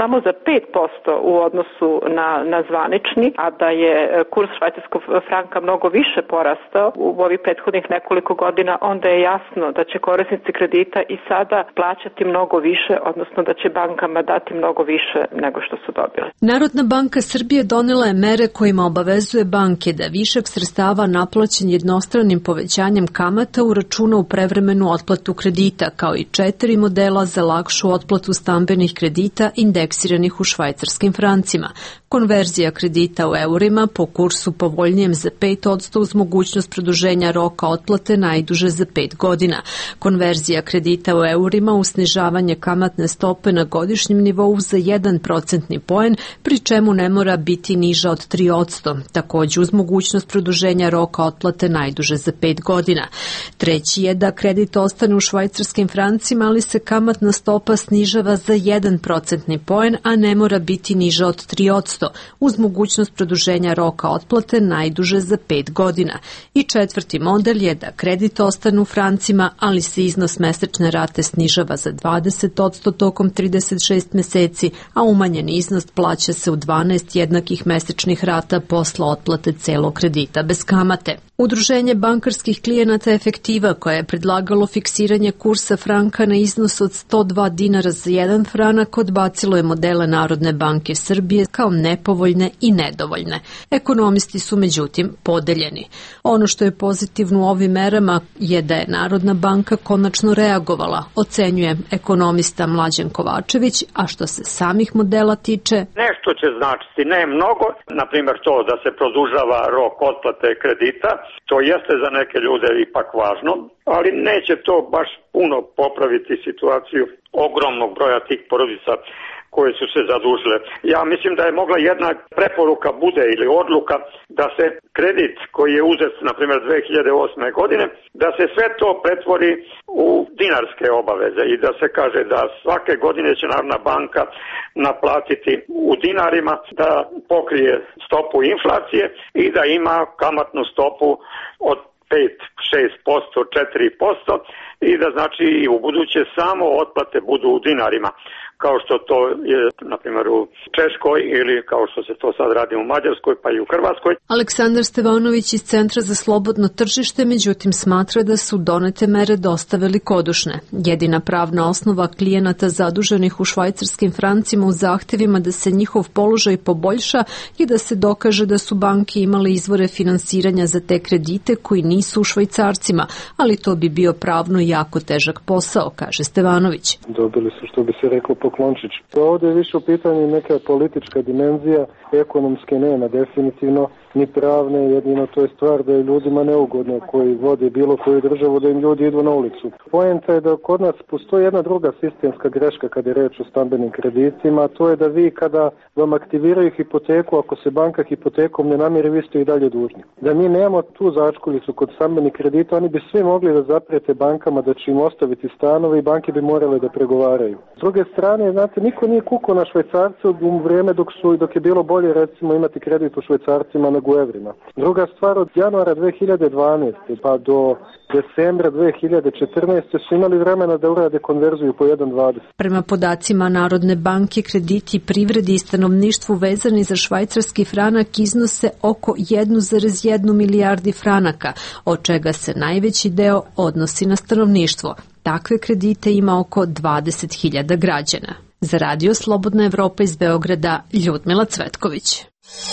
samo za pet posto u odnosu na, na zvanični, a da je kurs švajcarskog franka mnogo više porastao u ovih prethodnih nekoliko godina, onda je jasno da će korisnici kredita i sada plaćati mnogo više, odnosno da će bankama dati mnogo više nego što su dobili. Narodna banka Srbije donela je mere kojima obavezuje banke da višak sredstava naplaćen jednostranim povećanjem kamata uračuna u prevremenu otplatu kredita, kao i četiri modela za lakšu otplatu stambenih kredita indeksiranih u švajcarskim francima. Konverzija kredita u eurima po kursu povoljnijem za pet posto uz mogućnost produženja roka otplate najduže za pet godina. Konverzija kredita u eurima uz snižavanje kamatne stope na godišnjem nivou za jedan procentni poen, pri čemu ne mora biti niža od tri posto. Također uz mogućnost produženja roka otplate najduže za pet godina. Treći je da kredit ostane u švajcarskim francima, ali se kamatna stopa snižava za jedan procentni poen, a ne mora biti niža od tri posto, uz mogućnost produženja roka otplate najduže za pet godina. I četvrti model je da kredit ostane u francima, ali se iznos mesečne rate snižava za dvadeset posto tokom trideset šest meseci, a umanjeni iznos plaća se u dvanaest jednakih mesečnih rata posle otplate celog kredita bez kamate. Udruženje bankarskih klijenata Efektiva, koje je predlagalo fiksiranje kursa franka na iznos od sto dva dinara za jedan franak, odbacilo je modele Narodne banke Srbije kao nepovoljne i nedovoljne. Ekonomisti su međutim podeljeni. Ono što je pozitivno u ovim merama je da je Narodna banka konačno reagovala, ocenjuje ekonomista Mlađan Kovačević, a što se samih modela tiče... Nešto će značiti, ne mnogo, na primjer to da se produžava rok otplate kredita, to jeste za neke ljude ipak važno, ali neće to baš puno popraviti situaciju ogromnog broja tih porodica koje su se zadužile. Ja mislim da je mogla jedna preporuka bude ili odluka da se kredit koji je uzet, na primjer dve hiljade osme. godine, da se sve to pretvori u dinarske obaveze i da se kaže da svake godine će Narodna banka naplatiti u dinarima, da pokrije stopu inflacije i da ima kamatnu stopu od pet, šest posto, četiri posto i da znači i u buduće samo otplate budu u dinarima, kao što to je, na primjer, u Češkoj ili kao što se to sad radi u Mađarskoj pa i u Hrvatskoj. Aleksandar Stevanović iz Centra za slobodno tržište međutim smatra da su donete mere dosta velikodušne. Jedina pravna osnova klijenata zaduženih u švajcarskim francima u zahtevima da se njihov položaj poboljša i da se dokaže da su banke imale izvore finansiranja za te kredite koji nisu u švajcarcima, ali to bi bio pravno jako težak posao, kaže Stevanović. Dobili su, što bi se reklo, poklončić. Ovdje je više u pitanju neka politička dimenzija, ekonomske nema definitivno, ni pravne, jedino to je stvar da je ljudima neugodno koji vode bilo koju državu da im ljudi idu na ulicu. Poenta je da kod nas postoji jedna druga sistemska greška kada je reč o stambenim kreditima, to je da vi kada vam aktiviraju hipoteku, ako se banka hipotekom ne namiri, vi ste i dalje dužni. Da mi nemamo tu začkoljicu kod stambenih kredita, oni bi svi mogli da zaprijete bankama da će im ostaviti stanove i banke bi morale da pregovaraju. S druge strane, znate, niko nije kukao na Švajcarce u vrijeme dok su dok je bilo bolje recimo imati kredit u švajcarcima nego u evrima. Druga stvar, od januara dve hiljade dvanaeste pa do decembra dve hiljade četrnaeste su imali vremena da urade konverziju po jedan zarez dvadeset. Prema podacima Narodne banke, krediti privredi i stanovništvu vezani za švajcarski franak iznose oko jedan zarez jedan milijardi franaka, od čega se najveći deo odnosi na stanovništvo. Takve kredite ima oko dvadeset hiljada građana. Za Radio Slobodna Evropa iz Beograda, Ljudmila Cvetković.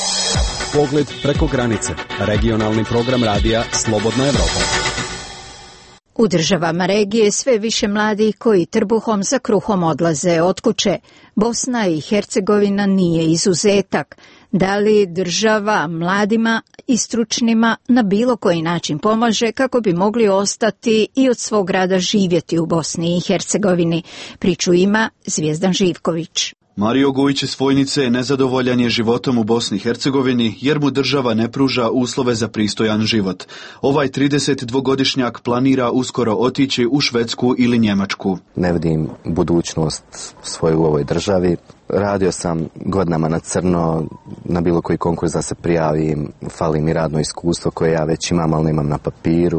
Pogled preko granice. Regionalni program radija Slobodna Evropa. U državama regije sve više mladih koji trbuhom za kruhom odlaze od kuće. Bosna i Hercegovina nije izuzetak. Da li država mladima i stručnima na bilo koji način pomaže kako bi mogli ostati i od svog rada živjeti u Bosni i Hercegovini? Priču ima Zvijezdan Živković. Mario Gojić iz Vojnice nezadovoljan je životom u Bosni i Hercegovini jer mu država ne pruža uslove za pristojan život. Ovaj tridesetdvogodišnjak planira uskoro otići u Švedsku ili Njemačku. Ne vidim budućnost svoju u ovoj državi. Radio sam godinama na crno, na bilo koji konkurs da se prijavim, fali mi radno iskustvo koje ja već imam, ali nemam na papiru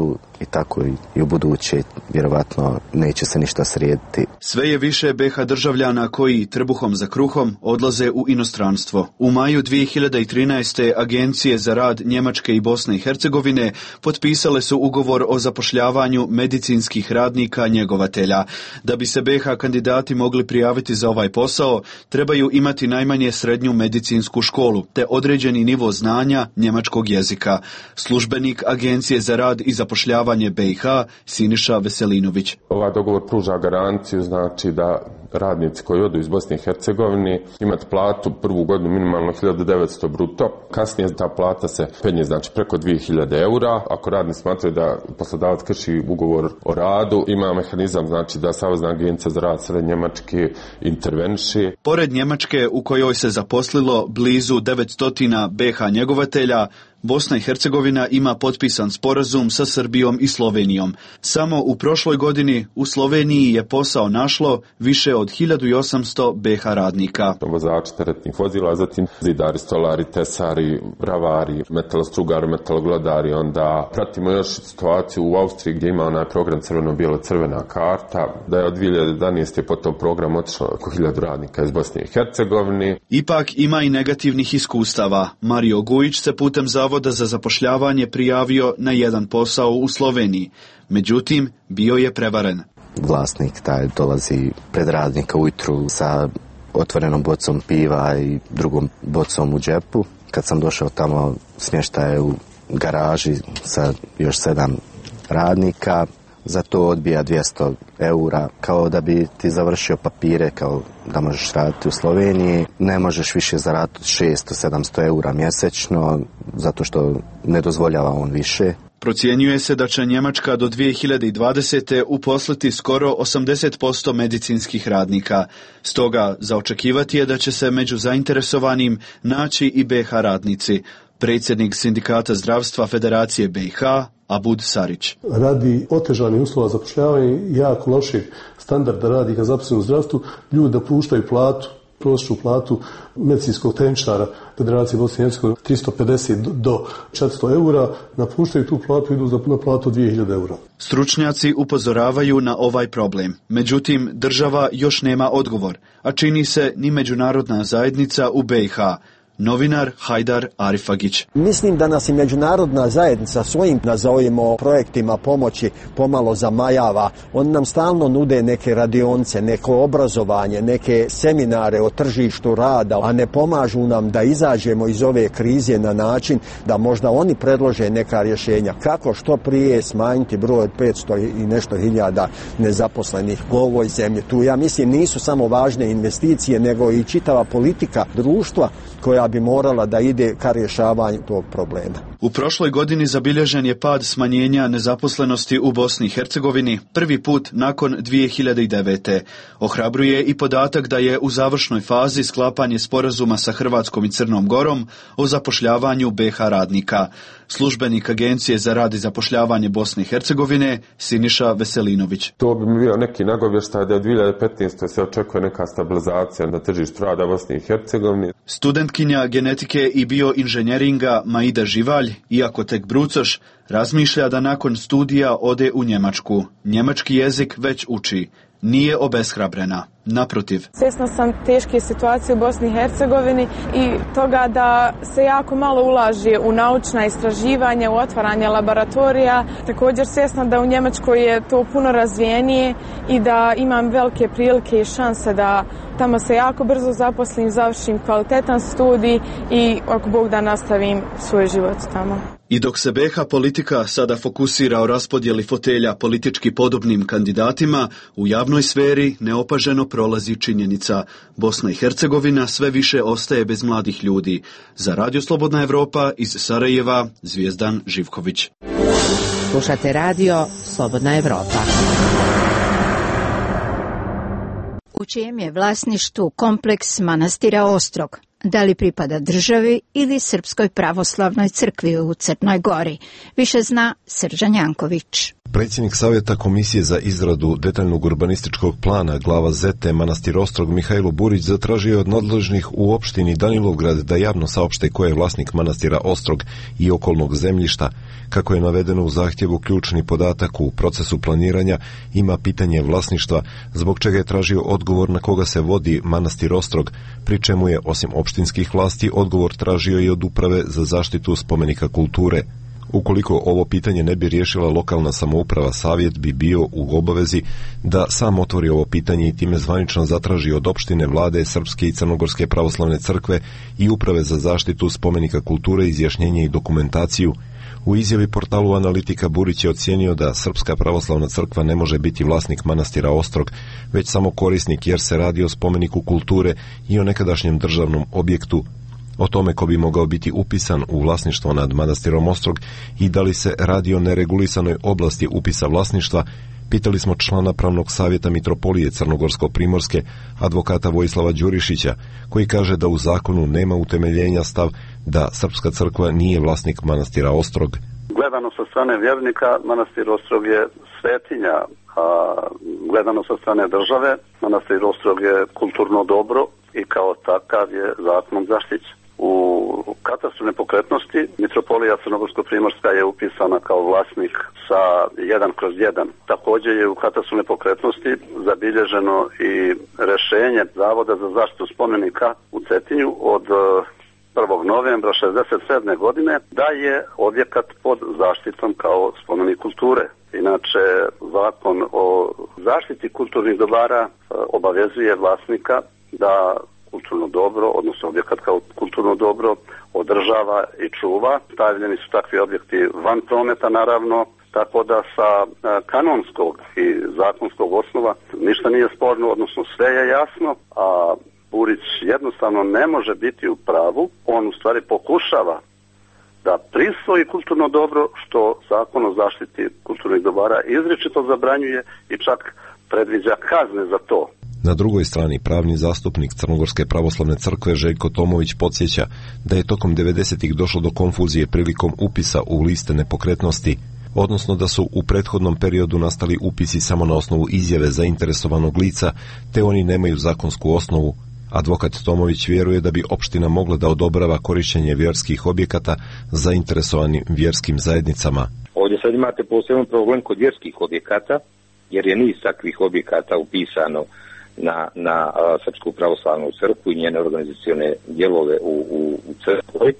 i tako i, i u buduće vjerovatno neće se ništa srijediti. Sve je više B H državljana koji trbuhom za kruhom odlaze u inostranstvo. U maju dvije hiljade trinaeste. agencije za rad Njemačke i Bosne i Hercegovine potpisale su ugovor o zapošljavanju medicinskih radnika njegovatelja. Da bi se B H kandidati mogli prijaviti za ovaj posao, trebaju imati najmanje srednju medicinsku školu te određeni nivo znanja njemačkog jezika. Službenik Agencije za rad i zapošljavanje B i H Siniša Veselinović. Ovaj dogovor pruža garanciju, znači da radnici koji odu iz Bosne i Hercegovine imati platu prvu godinu minimalno hiljadu devetsto bruto, kasnije ta plata se penje znači preko dvije hiljade eura. Ako radnici smatraju da poslodavac krši ugovor o radu, ima mehanizam znači da Savezna agencija za rad Srednje Njemačke interveniše. Pored Njemačke u kojoj se zaposlilo blizu devetsto B H njegovatelja, Bosna i Hercegovina ima potpisan sporazum sa Srbijom i Slovenijom. Samo u prošloj godini u Sloveniji je posao našlo više od hiljadu osamsto B H radnika. Vozači teretnih vozila, zatim zidari, stolari, tesari, bravari, metalostrugari, metalogladari. Onda pratimo još situaciju u Austriji gdje ima onaj program crveno-bijelo-crvena karta, da je od dvije hiljade jedanaeste po tom programu otišlo oko hiljadu radnika iz Bosne i Hercegovine. Ipak ima i negativnih iskustava. Mario Gujić se putem zavoda za zapošljavanje prijavio na jedan posao u Sloveniji. Međutim, bio je prevaren. Vlasnik taj dolazi pred radnika ujutru sa otvorenom bocom piva i drugom bocom u džepu. Kad sam došao tamo, smještaj je u garaži sa još sedam radnika. Za to odbija dvjesto eura, kao da bi ti završio papire, kao da možeš raditi u Sloveniji. Ne možeš više zaraditi šesto do sedamsto eura mjesečno, zato što ne dozvoljava on više. Procjenjuje se da će Njemačka do dvije hiljade dvadesete. uposliti skoro osamdeset posto medicinskih radnika. Stoga za očekivati je da će se među zainteresovanim naći i B H radnici. Predsjednik Sindikata zdravstva Federacije B i H Abud Sarić. Radi otežanih uslova zapošljavanja i jako loših standarda radnika zaposlenih u zdravstvu, ljudi napuštaju platu, prosječnu platu medicinskog tehničara Federacije Bosne i Hercegovine tristo pedeset do četiristo eura, napuštaju tu platu i idu na platu dvije hiljade eura. Stručnjaci upozoravaju na ovaj problem. Međutim, država još nema odgovor, a čini se ni međunarodna zajednica u B i H. Novinar Hajdar Arifagić. Mislim da nas i međunarodna zajednica svojim, nazovimo, projektima pomoći pomalo zamajava. Oni nam stalno nude neke radionice, neko obrazovanje, neke seminare o tržištu rada, a ne pomažu nam da izađemo iz ove krize na način da možda oni predlože neka rješenja. Kako što prije smanjiti broj od petsto i nešto hiljada nezaposlenih u ovoj zemlji. Tu, ja mislim, nisu samo važne investicije, nego i čitava politika društva koja bi morala da ide ka rješavanju tog problema. U prošloj godini zabilježen je pad smanjenja nezaposlenosti u Bosni i Hercegovini prvi put nakon dvije hiljade devete. Ohrabruje i podatak da je u završnoj fazi sklapanje sporazuma sa Hrvatskom i Crnom Gorom o zapošljavanju B H radnika. Službenik Agencije za rad i zapošljavanje Bosne i Hercegovine Siniša Veselinović. To bi bio neki nagovještaj da od dvije hiljade petnaeste. se očekuje neka stabilizacija na tržištu rada Bosne i Hercegovine. Studentkinja genetike i bioinženjeringa Maida Živalj, iako tek brucoš, razmišlja da nakon studija ode u Njemačku. Njemački jezik već uči. Nije obeshrabrena. Naprotiv. Svjesna sam teške situacije u Bosni i Hercegovini i toga da se jako malo ulaže u naučna istraživanja, u otvaranje laboratorija. Također svjesna da u Njemačkoj je to puno razvijenije i da imam velike prilike i šanse da tamo se jako brzo zaposlim, završim kvalitetan studij i ako Bog da nastavim svoj život tamo. I dok se B H politika sada fokusira o raspodjeli fotelja politički podobnim kandidatima, u javnoj sferi neopaženo prolazi činjenica. Bosna i Hercegovina sve više ostaje bez mladih ljudi. Za Radio Slobodna Evropa iz Sarajeva, Zvijezdan Živković. Slušate Radio Slobodna Evropa. U čijem je vlasništvu kompleks manastira Ostrog? Da li pripada državi ili Srpskoj pravoslavnoj crkvi u Crnoj Gori? Više zna Srđan Janković. Predsjednik Savjeta Komisije za izradu detaljnog urbanističkog plana glava Zete Manastir Ostrog Mihajlo Burić zatražio od nadležnih u opštini Danilovgrad da javno saopšte ko je vlasnik manastira Ostrog i okolnog zemljišta. Kako je navedeno u zahtjevu, ključni podatak u procesu planiranja ima pitanje vlasništva, zbog čega je tražio odgovor na koga se vodi manastir Ostrog, pri čemu je osim opštinskih vlasti odgovor tražio i od Uprave za zaštitu spomenika kulture. Ukoliko ovo pitanje ne bi riješila lokalna samouprava, savjet bi bio u obavezi da sam otvori ovo pitanje i time zvanično zatraži od opštine, vlade, Srpske i Crnogorske pravoslavne crkve i Uprave za zaštitu spomenika kulture izjašnjenje i dokumentaciju. U izjavi portalu Analitika Burić je ocijenio da Srpska pravoslavna crkva ne može biti vlasnik manastira Ostrog, već samo korisnik jer se radi o spomeniku kulture i o nekadašnjem državnom objektu. O tome ko bi mogao biti upisan u vlasništvo nad manastirom Ostrog i da li se radi o neregulisanoj oblasti upisa vlasništva, pitali smo člana Pravnog savjeta Mitropolije Crnogorsko-Primorske, advokata Vojislava Đurišića, koji kaže da u zakonu nema utemeljenja stav da Srpska crkva nije vlasnik manastira Ostrog. Gledano sa strane vjernika, manastir Ostrog je svetinja, a gledano sa strane države, manastir Ostrog je kulturno dobro i kao takav je zakonom zaštićen. U katastru nepokretnosti Mitropolija Crnogorsko-Primorska je upisana kao vlasnik sa jedan kroz jedan. Također je u katastru nepokretnosti zabilježeno i rješenje Zavoda za zaštitu spomenika u Cetinju od prvog novembra šezdeset sedme godine da je objekat pod zaštitom kao spomenik kulture. Inače, zakon o zaštiti kulturnih dobara obavezuje vlasnika da kulturno dobro, odnosno objekat kao kulturno dobro, održava i čuva. Stavljeni su takvi objekti van prometa, naravno, tako da sa kanonskog i zakonskog osnova ništa nije sporno, odnosno sve je jasno, a Burić jednostavno ne može biti u pravu. On u stvari pokušava da prisvoji kulturno dobro, što zakon o zaštiti kulturnih dobara izričito zabranjuje i čak predviđa kazne za to. Na drugoj strani pravni zastupnik Crnogorske pravoslavne crkve Željko Tomović podsjeća da je tokom devedesetih došlo do konfuzije prilikom upisa u liste nepokretnosti, odnosno da su u prethodnom periodu nastali upisi samo na osnovu izjave zainteresovanog lica, te oni nemaju zakonsku osnovu. Advokat Tomović vjeruje da bi opština mogla da odobrava korištenje vjerskih objekata zainteresovanim vjerskim zajednicama. Ovdje sad imate poseban problem kod vjerskih objekata, jer je niz takvih objekata upisano na, na a, Srpsku pravoslavnu crkvu i njene organizacione dijelove u, u, u crkvi,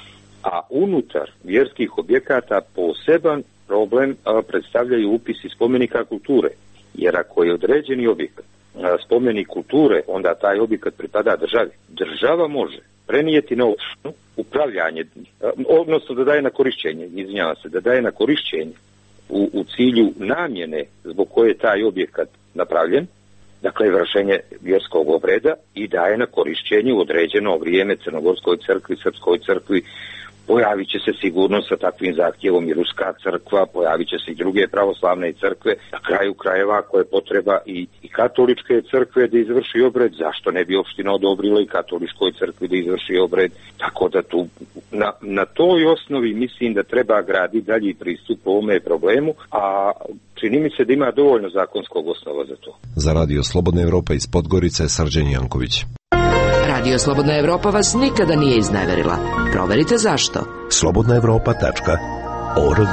a unutar vjerskih objekata poseban problem a, predstavljaju upisi spomenika kulture, jer ako je određeni objekat a, spomenik kulture, onda taj objekat pripada državi. Država može prenijeti na opštinu upravljanje, a, odnosno da daje na korišćenje, izvinjavam se, da daje na korišćenje u, u cilju namjene zbog koje je taj objekat napravljen, dakle vršenje vjerskog obreda, i daje na korišćenje u određeno vrijeme Crnogorskoj crkvi, Srpskoj crkvi. Pojavit će se sigurno sa takvim zahtjevom i Ruska crkva, pojavit će se i druge pravoslavne crkve, na kraju krajeva ako je potreba i, i katoličke crkve da izvrši obred, zašto ne bi opština odobrila i katoličkoj crkvi da izvrši obred, tako da tu na, na toj osnovi mislim da treba graditi dalji pristup ovome problemu, a čini mi se da ima dovoljno zakonskog osnova za to. Za Radio Slobodna Evropa iz Podgorice, Srđan Janković. Radio Slobodna Evropa vas nikada nije izneverila. Proverite zašto. slobodna evropa tačka org.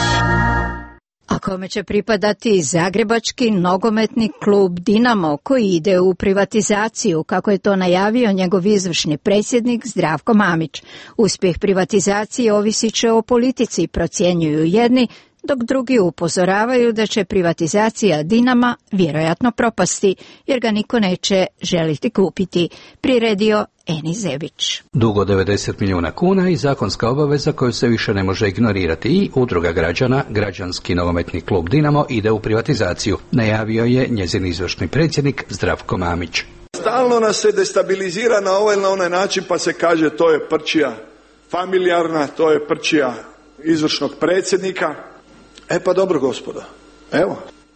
A kome će pripadati zagrebački nogometni klub Dinamo, koji ide u privatizaciju, kako je to najavio njegov izvršni predsjednik Zdravko Mamić. Uspjeh privatizacije ovisit će o politici, procjenjuju jedni, dok drugi upozoravaju da će privatizacija Dinama vjerojatno propasti, jer ga niko neće želiti kupiti. Priredio Eni Zebić. Dugo devedeset milijuna kuna i zakonska obaveza koju se više ne može ignorirati, i udruga građana, građanski nogometni klub Dinamo, ide u privatizaciju, najavio je njezin izvršni predsjednik Zdravko Mamić. Stalno nas se destabilizira na ovaj na onaj način, pa se kaže to je prčija familijarna, to je prčija izvršnog predsjednika. E pa dobro gospodo, evo,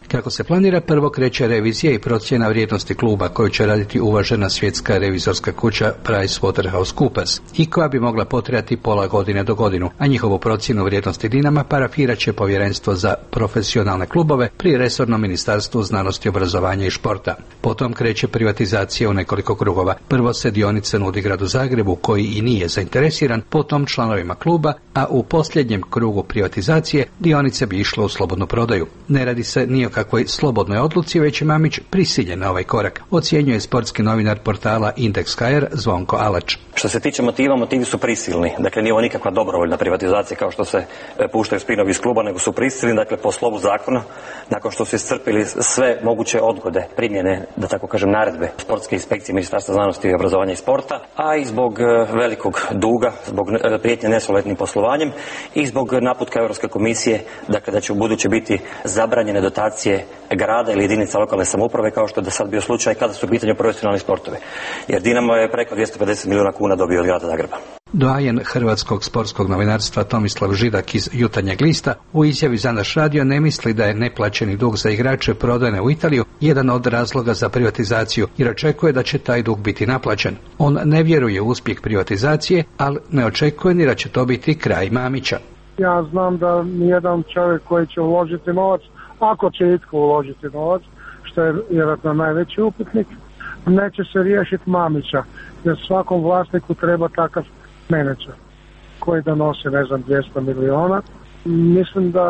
Kako se planira, prvo kreće revizija i procjena vrijednosti kluba koju će raditi uvažena svjetska revizorska kuća PricewaterhouseCoopers i koja bi mogla potrajati pola godine do godinu, a njihovu procjenu vrijednosti Dinama parafirat će Povjerenstvo za profesionalne klubove pri resornom Ministarstvu znanosti, obrazovanja i športa. Potom kreće privatizacija u nekoliko krugova. Prvo se dionice nudi gradu Zagrebu koji i nije zainteresiran, potom članovima kluba, a u posljednjem krugu privatizacije dionice bi išlo u slobodnu prodaju. Ne radi se ni o kakvoj slobodnoj odluci, već je Mamić prisiljen na ovaj korak, ocjenjuje sportski novinar portala Indeks H R Zvonko Alač. Što se tiče motiva, motivi su prisilni. Dakle, nije ovo nikakva dobrovoljna privatizacija kao što se puštaju spinovi iz kluba, nego su prisilni, dakle, po slovu zakona, nakon što su iscrpili sve moguće odgode, primjene, da tako kažem, naredbe sportske inspekcije Ministarstva znanosti i obrazovanja i sporta, a i zbog velikog duga, zbog prijetnje nesolventnim poslovanjem i zbog naputka Europske komisije, dakle, da će u buduće biti zabranjene dotacije grada ili jedinica lokalne samouprave, kao što je do sad bio slučaj kada su u pitanju profesionalni sportovi. Jer Dinamo je preko dvjesto pedeset milijuna kuna dobio od grada Zagreba. Doajen hrvatskog sportskog novinarstva Tomislav Židak iz Jutarnjeg lista u izjavi za naš radio ne misli da je neplaćeni dug za igrače prodane u Italiju jedan od razloga za privatizaciju, jer očekuje da će taj dug biti naplaćen. On ne vjeruje u uspjeh privatizacije, ali ne očekuje ni da će to biti kraj Mamića. Ja znam da nijedan čovjek koji će uložiti novac, ako će itko uložiti novac, što je vjerojatno najveći upitnik, neće se riješiti Mamića, jer svakom vlasniku treba takav menadžer koji da nosi, ne znam, dvjesto miliona. Mislim da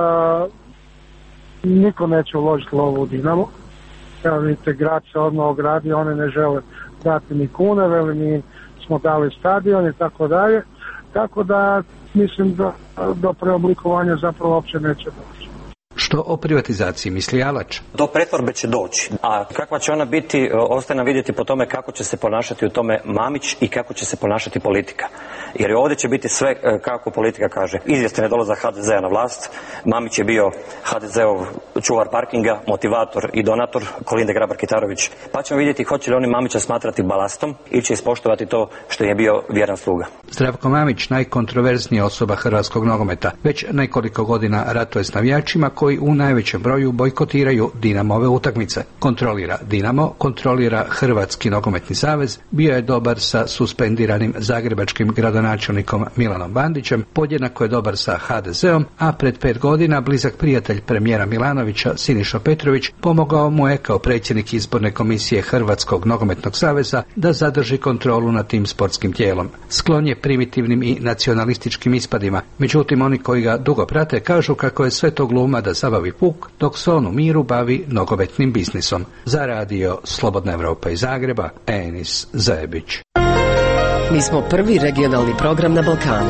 niko neće uložiti lovu u Dinamo. Evo vidite, grad se odmah ogradio, oni ne žele dati ni kune, veli mi smo dali stadion i tako dalje. Tako da mislim da do preoblikovanja zapravo uopće neće doći. Što o privatizaciji misli Alač? Do pretvorbe će doći, a kakva će ona biti, ostaje nam vidjeti po tome kako će se ponašati u tome Mamić i kako će se ponašati politika. Jer ovdje će biti sve kako politika kaže. Izvjestan je dolazak H D Z-a na vlast, Mamić je bio H D Z-ov čuvar parkinga, motivator i donator Kolinde Grabar-Kitarović. Pa ćemo vidjeti hoće li oni Mamića smatrati balastom ili će ispoštovati to što je bio vjeran sluga. Zdravko Mamić, najkontroverznija osoba hrvatskog nogometa, već nekoliko godina ratuje s navijačima koji u najvećem broju bojkotiraju Dinamove utakmice. Kontrolira Dinamo, kontrolira Hrvatski nogometni savez, bio je dobar sa suspendiranim zagrebačkim gradonačelnikom Milanom Bandićem, podjednako je dobar sa H D Z-om, a pred pet godina blizak prijatelj premijera Milanovića Siniša Petrović pomogao mu je kao predsjednik izborne komisije Hrvatskog nogometnog saveza da zadrži kontrolu nad tim sportskim tijelom. Sklon je primitivnim i nacionalističkim ispadima, međutim oni koji ga dugo prate kažu kako je sve to gluma da zabavi puk, dok se on u miru bavi nogometnim biznisom. Za radio Slobodna Evropa iz Zagreba, Enis Zajebić. Mi smo prvi regionalni program na Balkanu.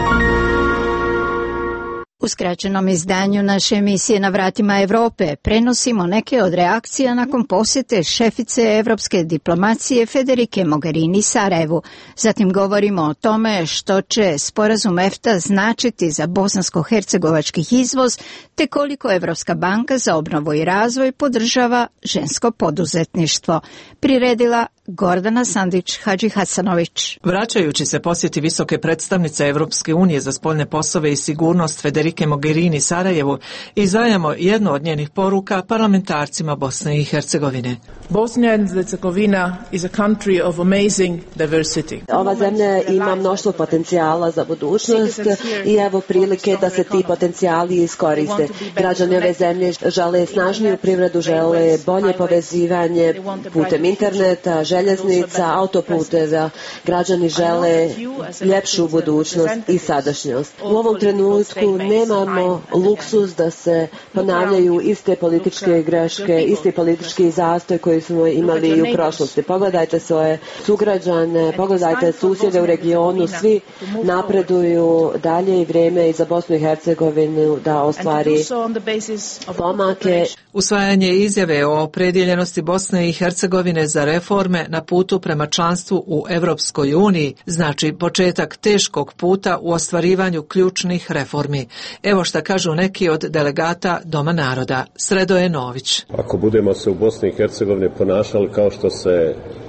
U skraćenom izdanju naše emisije Na vratima Europe prenosimo neke od reakcija nakon posjete šefice evropske diplomacije Federike Mogherini Sarajevu. Zatim govorimo o tome što će sporazum EFTA značiti za bosansko-hercegovački izvoz, te koliko Evropska banka za obnovu i razvoj podržava žensko poduzetništvo. Priredila Gordana Sandić-Hadži-Hasanović. Vraćajući se posjeti visoke predstavnice Evropske unije za spoljne poslove i sigurnost Federike Mogherini Sarajevu, izdvajamo jednu od njenih poruka parlamentarcima Bosne i Hercegovine. Bosnia and Herzegovina is a country of amazing diversity. Ova zemlja ima mnoštvo potencijala za budućnost i evo prilike da se ti potencijali iskoriste. Građani ove zemlje žele snažniju privredu, žele bolje povezivanje putem interneta, željeznica, autoputeva. Građani žele ljepšu budućnost i sadašnjost. U ovom trenutku nemamo luksuz da se ponavljaju iste političke greške, isti politički zastoj koji smo imali i u prošlosti. Pogledajte svoje sugrađane, pogledajte susjede u regionu, svi napreduju dalje i vrijeme je i za Bosnu i Hercegovinu da ostvari pomake. Usvajanje izjave o opredjeljenosti Bosne i Hercegovine za reforme na putu prema članstvu u Evropskoj uniji znači početak teškog puta u ostvarivanju ključnih reformi. Evo šta kažu neki od delegata Doma naroda. Sredoje Nović. Ako budemo se u Bosni i Hercegovini ponašali kao što se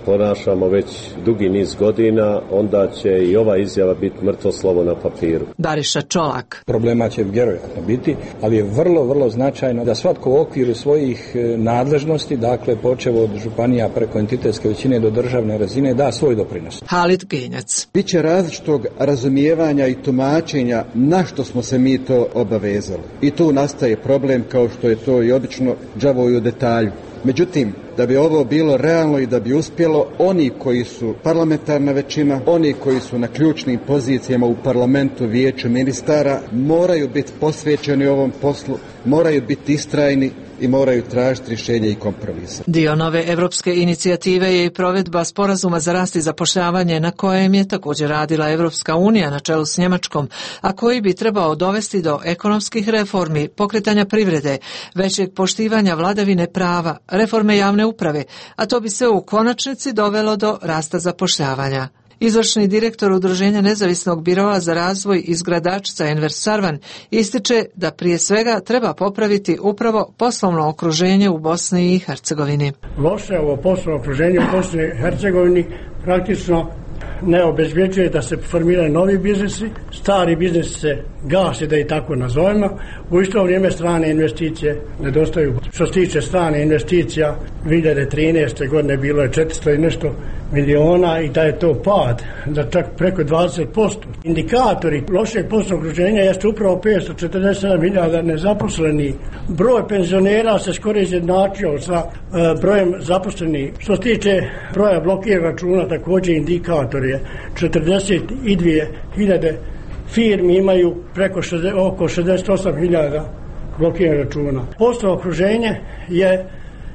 ponašamo već dugi niz godina, onda će i ova izjava biti mrtvo slovo na papiru. Bariša Čolak. Problema će vjerojatno biti, ali je vrlo, vrlo značajno da svatko u okviru svojih nadležnosti, dakle počev od županija preko entitetske većine do državne razine, da svoj doprinos. Halid Genjac. Biće različitog razumijevanja i tumačenja na što smo se mi to obavezali. I tu nastaje problem, kao što je to i obično, đavo i u detalju. Međutim, da bi ovo bilo realno i da bi uspjelo, oni koji su parlamentarna većina, oni koji su na ključnim pozicijama u parlamentu, vijeću ministara, moraju biti posvećeni ovom poslu, moraju biti istrajni i moraju tražiti rješenje i kompromisa. Dio nove evropske inicijative je i provedba sporazuma za rast i zapošljavanje na kojem je također radila Evropska unija na čelu s Njemačkom, a koji bi trebao dovesti do ekonomskih reformi, pokretanja privrede, većeg poštivanja vladavine prava, reforme javne uprave, a to bi se u konačnici dovelo do rasta zapošljavanja. Izvršni direktor Udruženja nezavisnog biroa za razvoj iz Gradačca Enver Sarvan ističe da prije svega treba popraviti upravo poslovno okruženje u Bosni i Hercegovini. Loše ovo poslovno okruženje u Bosni i Hercegovini praktično ne obezbjeđuje da se formiraju novi biznisi, stari biznis se gasi, da i tako nazovemo. U isto vrijeme strane investicije nedostaju. Što se tiče strane investicija, dvije hiljade trinaeste. godine bilo je četiristo i nešto miliona i da je to pad za čak preko dvadeset posto. Indikatori lošeg poslovnog okruženja jeste upravo petsto četrdeset sedam hiljada nezaposlenih. Broj penzionera se skoro izjednačio sa uh, brojem zaposlenih. Što se tiče broja blokiranih računa, također indikator je četrdeset dvije hiljade firmi imaju preko šezdeset, oko šezdeset osam hiljada blokiranih računa. Poslovno okruženje je e,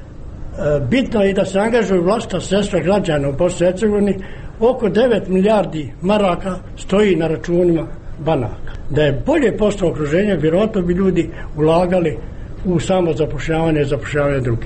bitno i da se angažuju vlastita sredstva građana u Bosni i Hercegovini. Oko devet milijardi maraka stoji na računima banaka. Da je bolje poslovno okruženje, vjerojatno bi ljudi ulagali u samo zapošljavanje i zapošljavanje drugih.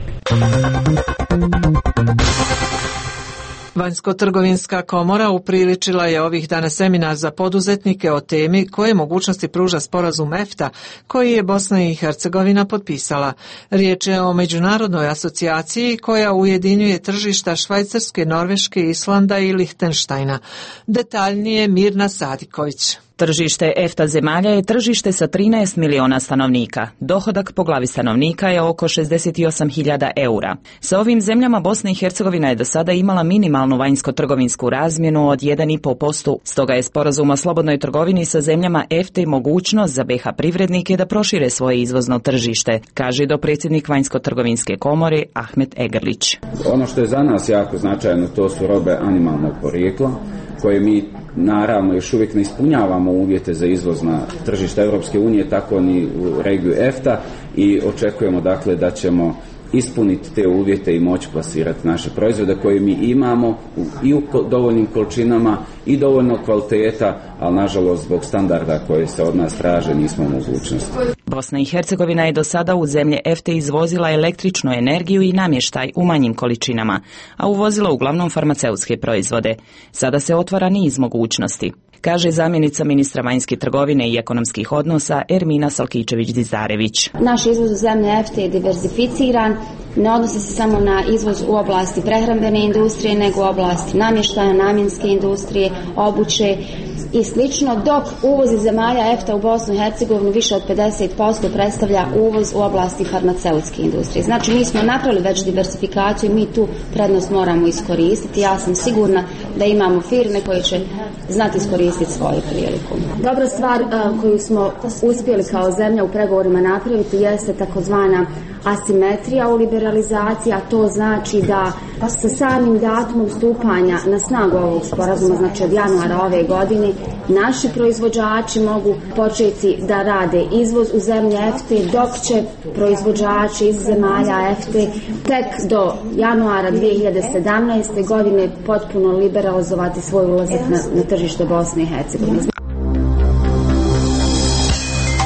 Vanjsko-trgovinska komora upriličila je ovih dana seminar za poduzetnike o temi koje mogućnosti pruža sporazum EFTA koji je Bosna i Hercegovina potpisala. Riječ je o međunarodnoj asocijaciji koja ujedinjuje tržišta Švajcarske, Norveške, Islanda i Lihtenštajna. Detaljnije Mirna Sadiković. Tržište EFTA zemalja je tržište sa trinaest miliona stanovnika. Dohodak po glavi stanovnika je oko šezdeset osam hiljada eura. Sa ovim zemljama Bosna i Hercegovina je do sada imala minimalnu vanjsko-trgovinsku razmjenu od jedan i pol posto. Stoga je sporazum o slobodnoj trgovini sa zemljama EFTA mogućnost za B iH privrednike da prošire svoje izvozno tržište, kaže dopredsjednik Vanjsko-trgovinske komore Ahmet Egerlić. Ono što je za nas jako značajno, to su robe animalnog porijekla, koje mi naravno još uvijek ne ispunjavamo uvjete za izvoz na tržište Europske unije, tako ni u regiju EFTA, i očekujemo dakle da ćemo ispuniti te uvjete i moći plasirati naše proizvode koje mi imamo i u dovoljnim količinama i dovoljno kvaliteta, ali nažalost zbog standarda koje se od nas traže nismo u mogućnosti. Bosna i Hercegovina je do sada u zemlje EFTA izvozila električnu energiju i namještaj u manjim količinama, a uvozila uglavnom farmaceutske proizvode. Sada se otvara niz mogućnosti, kaže zamjenica ministra vanjske trgovine i ekonomskih odnosa Ermina Salkičević-Dizarević. Naš izvoz u zemlje EFTA je diversificiran, ne odnosi se samo na izvoz u oblasti prehrambene industrije, nego u oblasti namještaja, namjenske industrije, obuće i slično, dok uvoz iz zemalja EFTA u Bosnu i Hercegovinu više od pedeset posto predstavlja uvoz u oblasti farmaceutske industrije. Znači, mi smo napravili već diversifikaciju i mi tu prednost moramo iskoristiti. Ja sam sigurna da imamo firme koje će znati iskoristiti svoju priliku. Dobra stvar uh, koju smo uspjeli kao zemlja u pregovorima napraviti jeste takozvana asimetrija u liberalizaciji, a to znači da sa samim datumom stupanja na snagu ovog sporazuma, znači od januara ove godine, naši proizvođači mogu početi da rade izvoz u zemlje EFTA, dok će proizvođači iz zemalja EFTA tek do januara dvije hiljade sedamnaeste. godine potpuno liberalizovati svoj ulazak na, na tržište Bosne i Hercegovine.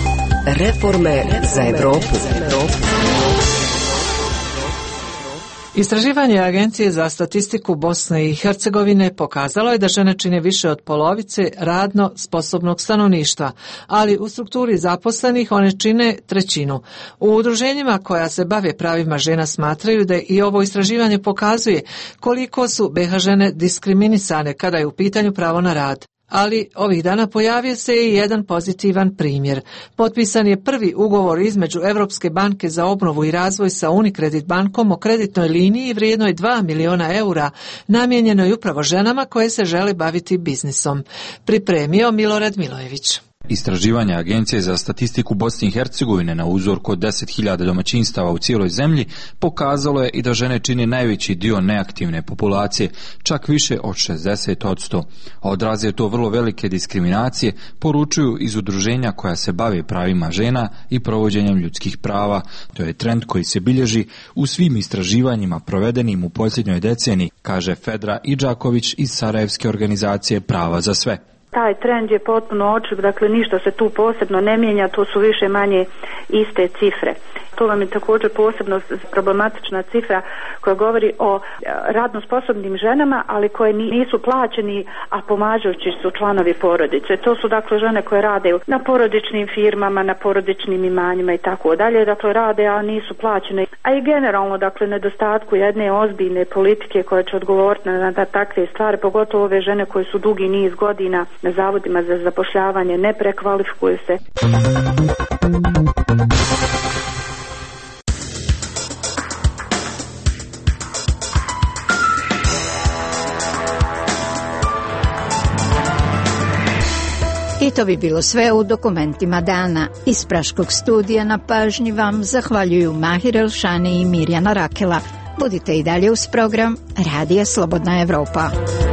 Reforme za Evropu. Istraživanje Agencije za statistiku Bosne i Hercegovine pokazalo je da žene čine više od polovice radno sposobnog stanovništva, ali u strukturi zaposlenih one čine trećinu. U udruženjima koja se bave pravima žena smatraju da i ovo istraživanje pokazuje koliko su be ha žene diskriminisane kada je u pitanju pravo na rad. Ali ovih dana pojavio se i jedan pozitivan primjer. Potpisan je prvi ugovor između Europske banke za obnovu i razvoj sa Unicredit bankom o kreditnoj liniji vrijednoj dva miliona eura, namijenjenoj upravo ženama koje se žele baviti biznisom. Pripremio Milorad Milojević. Istraživanje Agencije za statistiku Bosne i Hercegovine na uzorku od deset hiljada domaćinstava u cijeloj zemlji pokazalo je i da žene čine najveći dio neaktivne populacije, čak više od šezdeset posto. Odraz je to vrlo velike diskriminacije, poručuju iz udruženja koja se bave pravima žena i provođenjem ljudskih prava. To je trend koji se bilježi u svim istraživanjima provedenim u posljednjoj deceniji, kaže Fedra Idžaković iz Sarajevske organizacije Prava za sve. Taj trend je potpuno očiv, dakle ništa se tu posebno ne mijenja, to su više manje iste cifre. To vam je također posebno problematična cifra koja govori o radno sposobnim ženama, ali koje nisu plaćeni, a pomažući su članovi porodice. To su dakle žene koje rade na porodičnim firmama, na porodičnim imanjima i tako dalje, dakle rade, a nisu plaćene. A i generalno, dakle, nedostatku jedne ozbiljne politike koja će odgovoriti na, na takve stvari, pogotovo ove žene koje su dugi niz godina na zavodima za zapošljavanje, ne prekvalifikuju se. I to bi bilo sve u dokumentima dana. Iz Praškog studija na pažnji vam zahvaljuju Mahir Elšani i Mirjana Rakela. Budite i dalje uz program Radija Slobodna Evropa.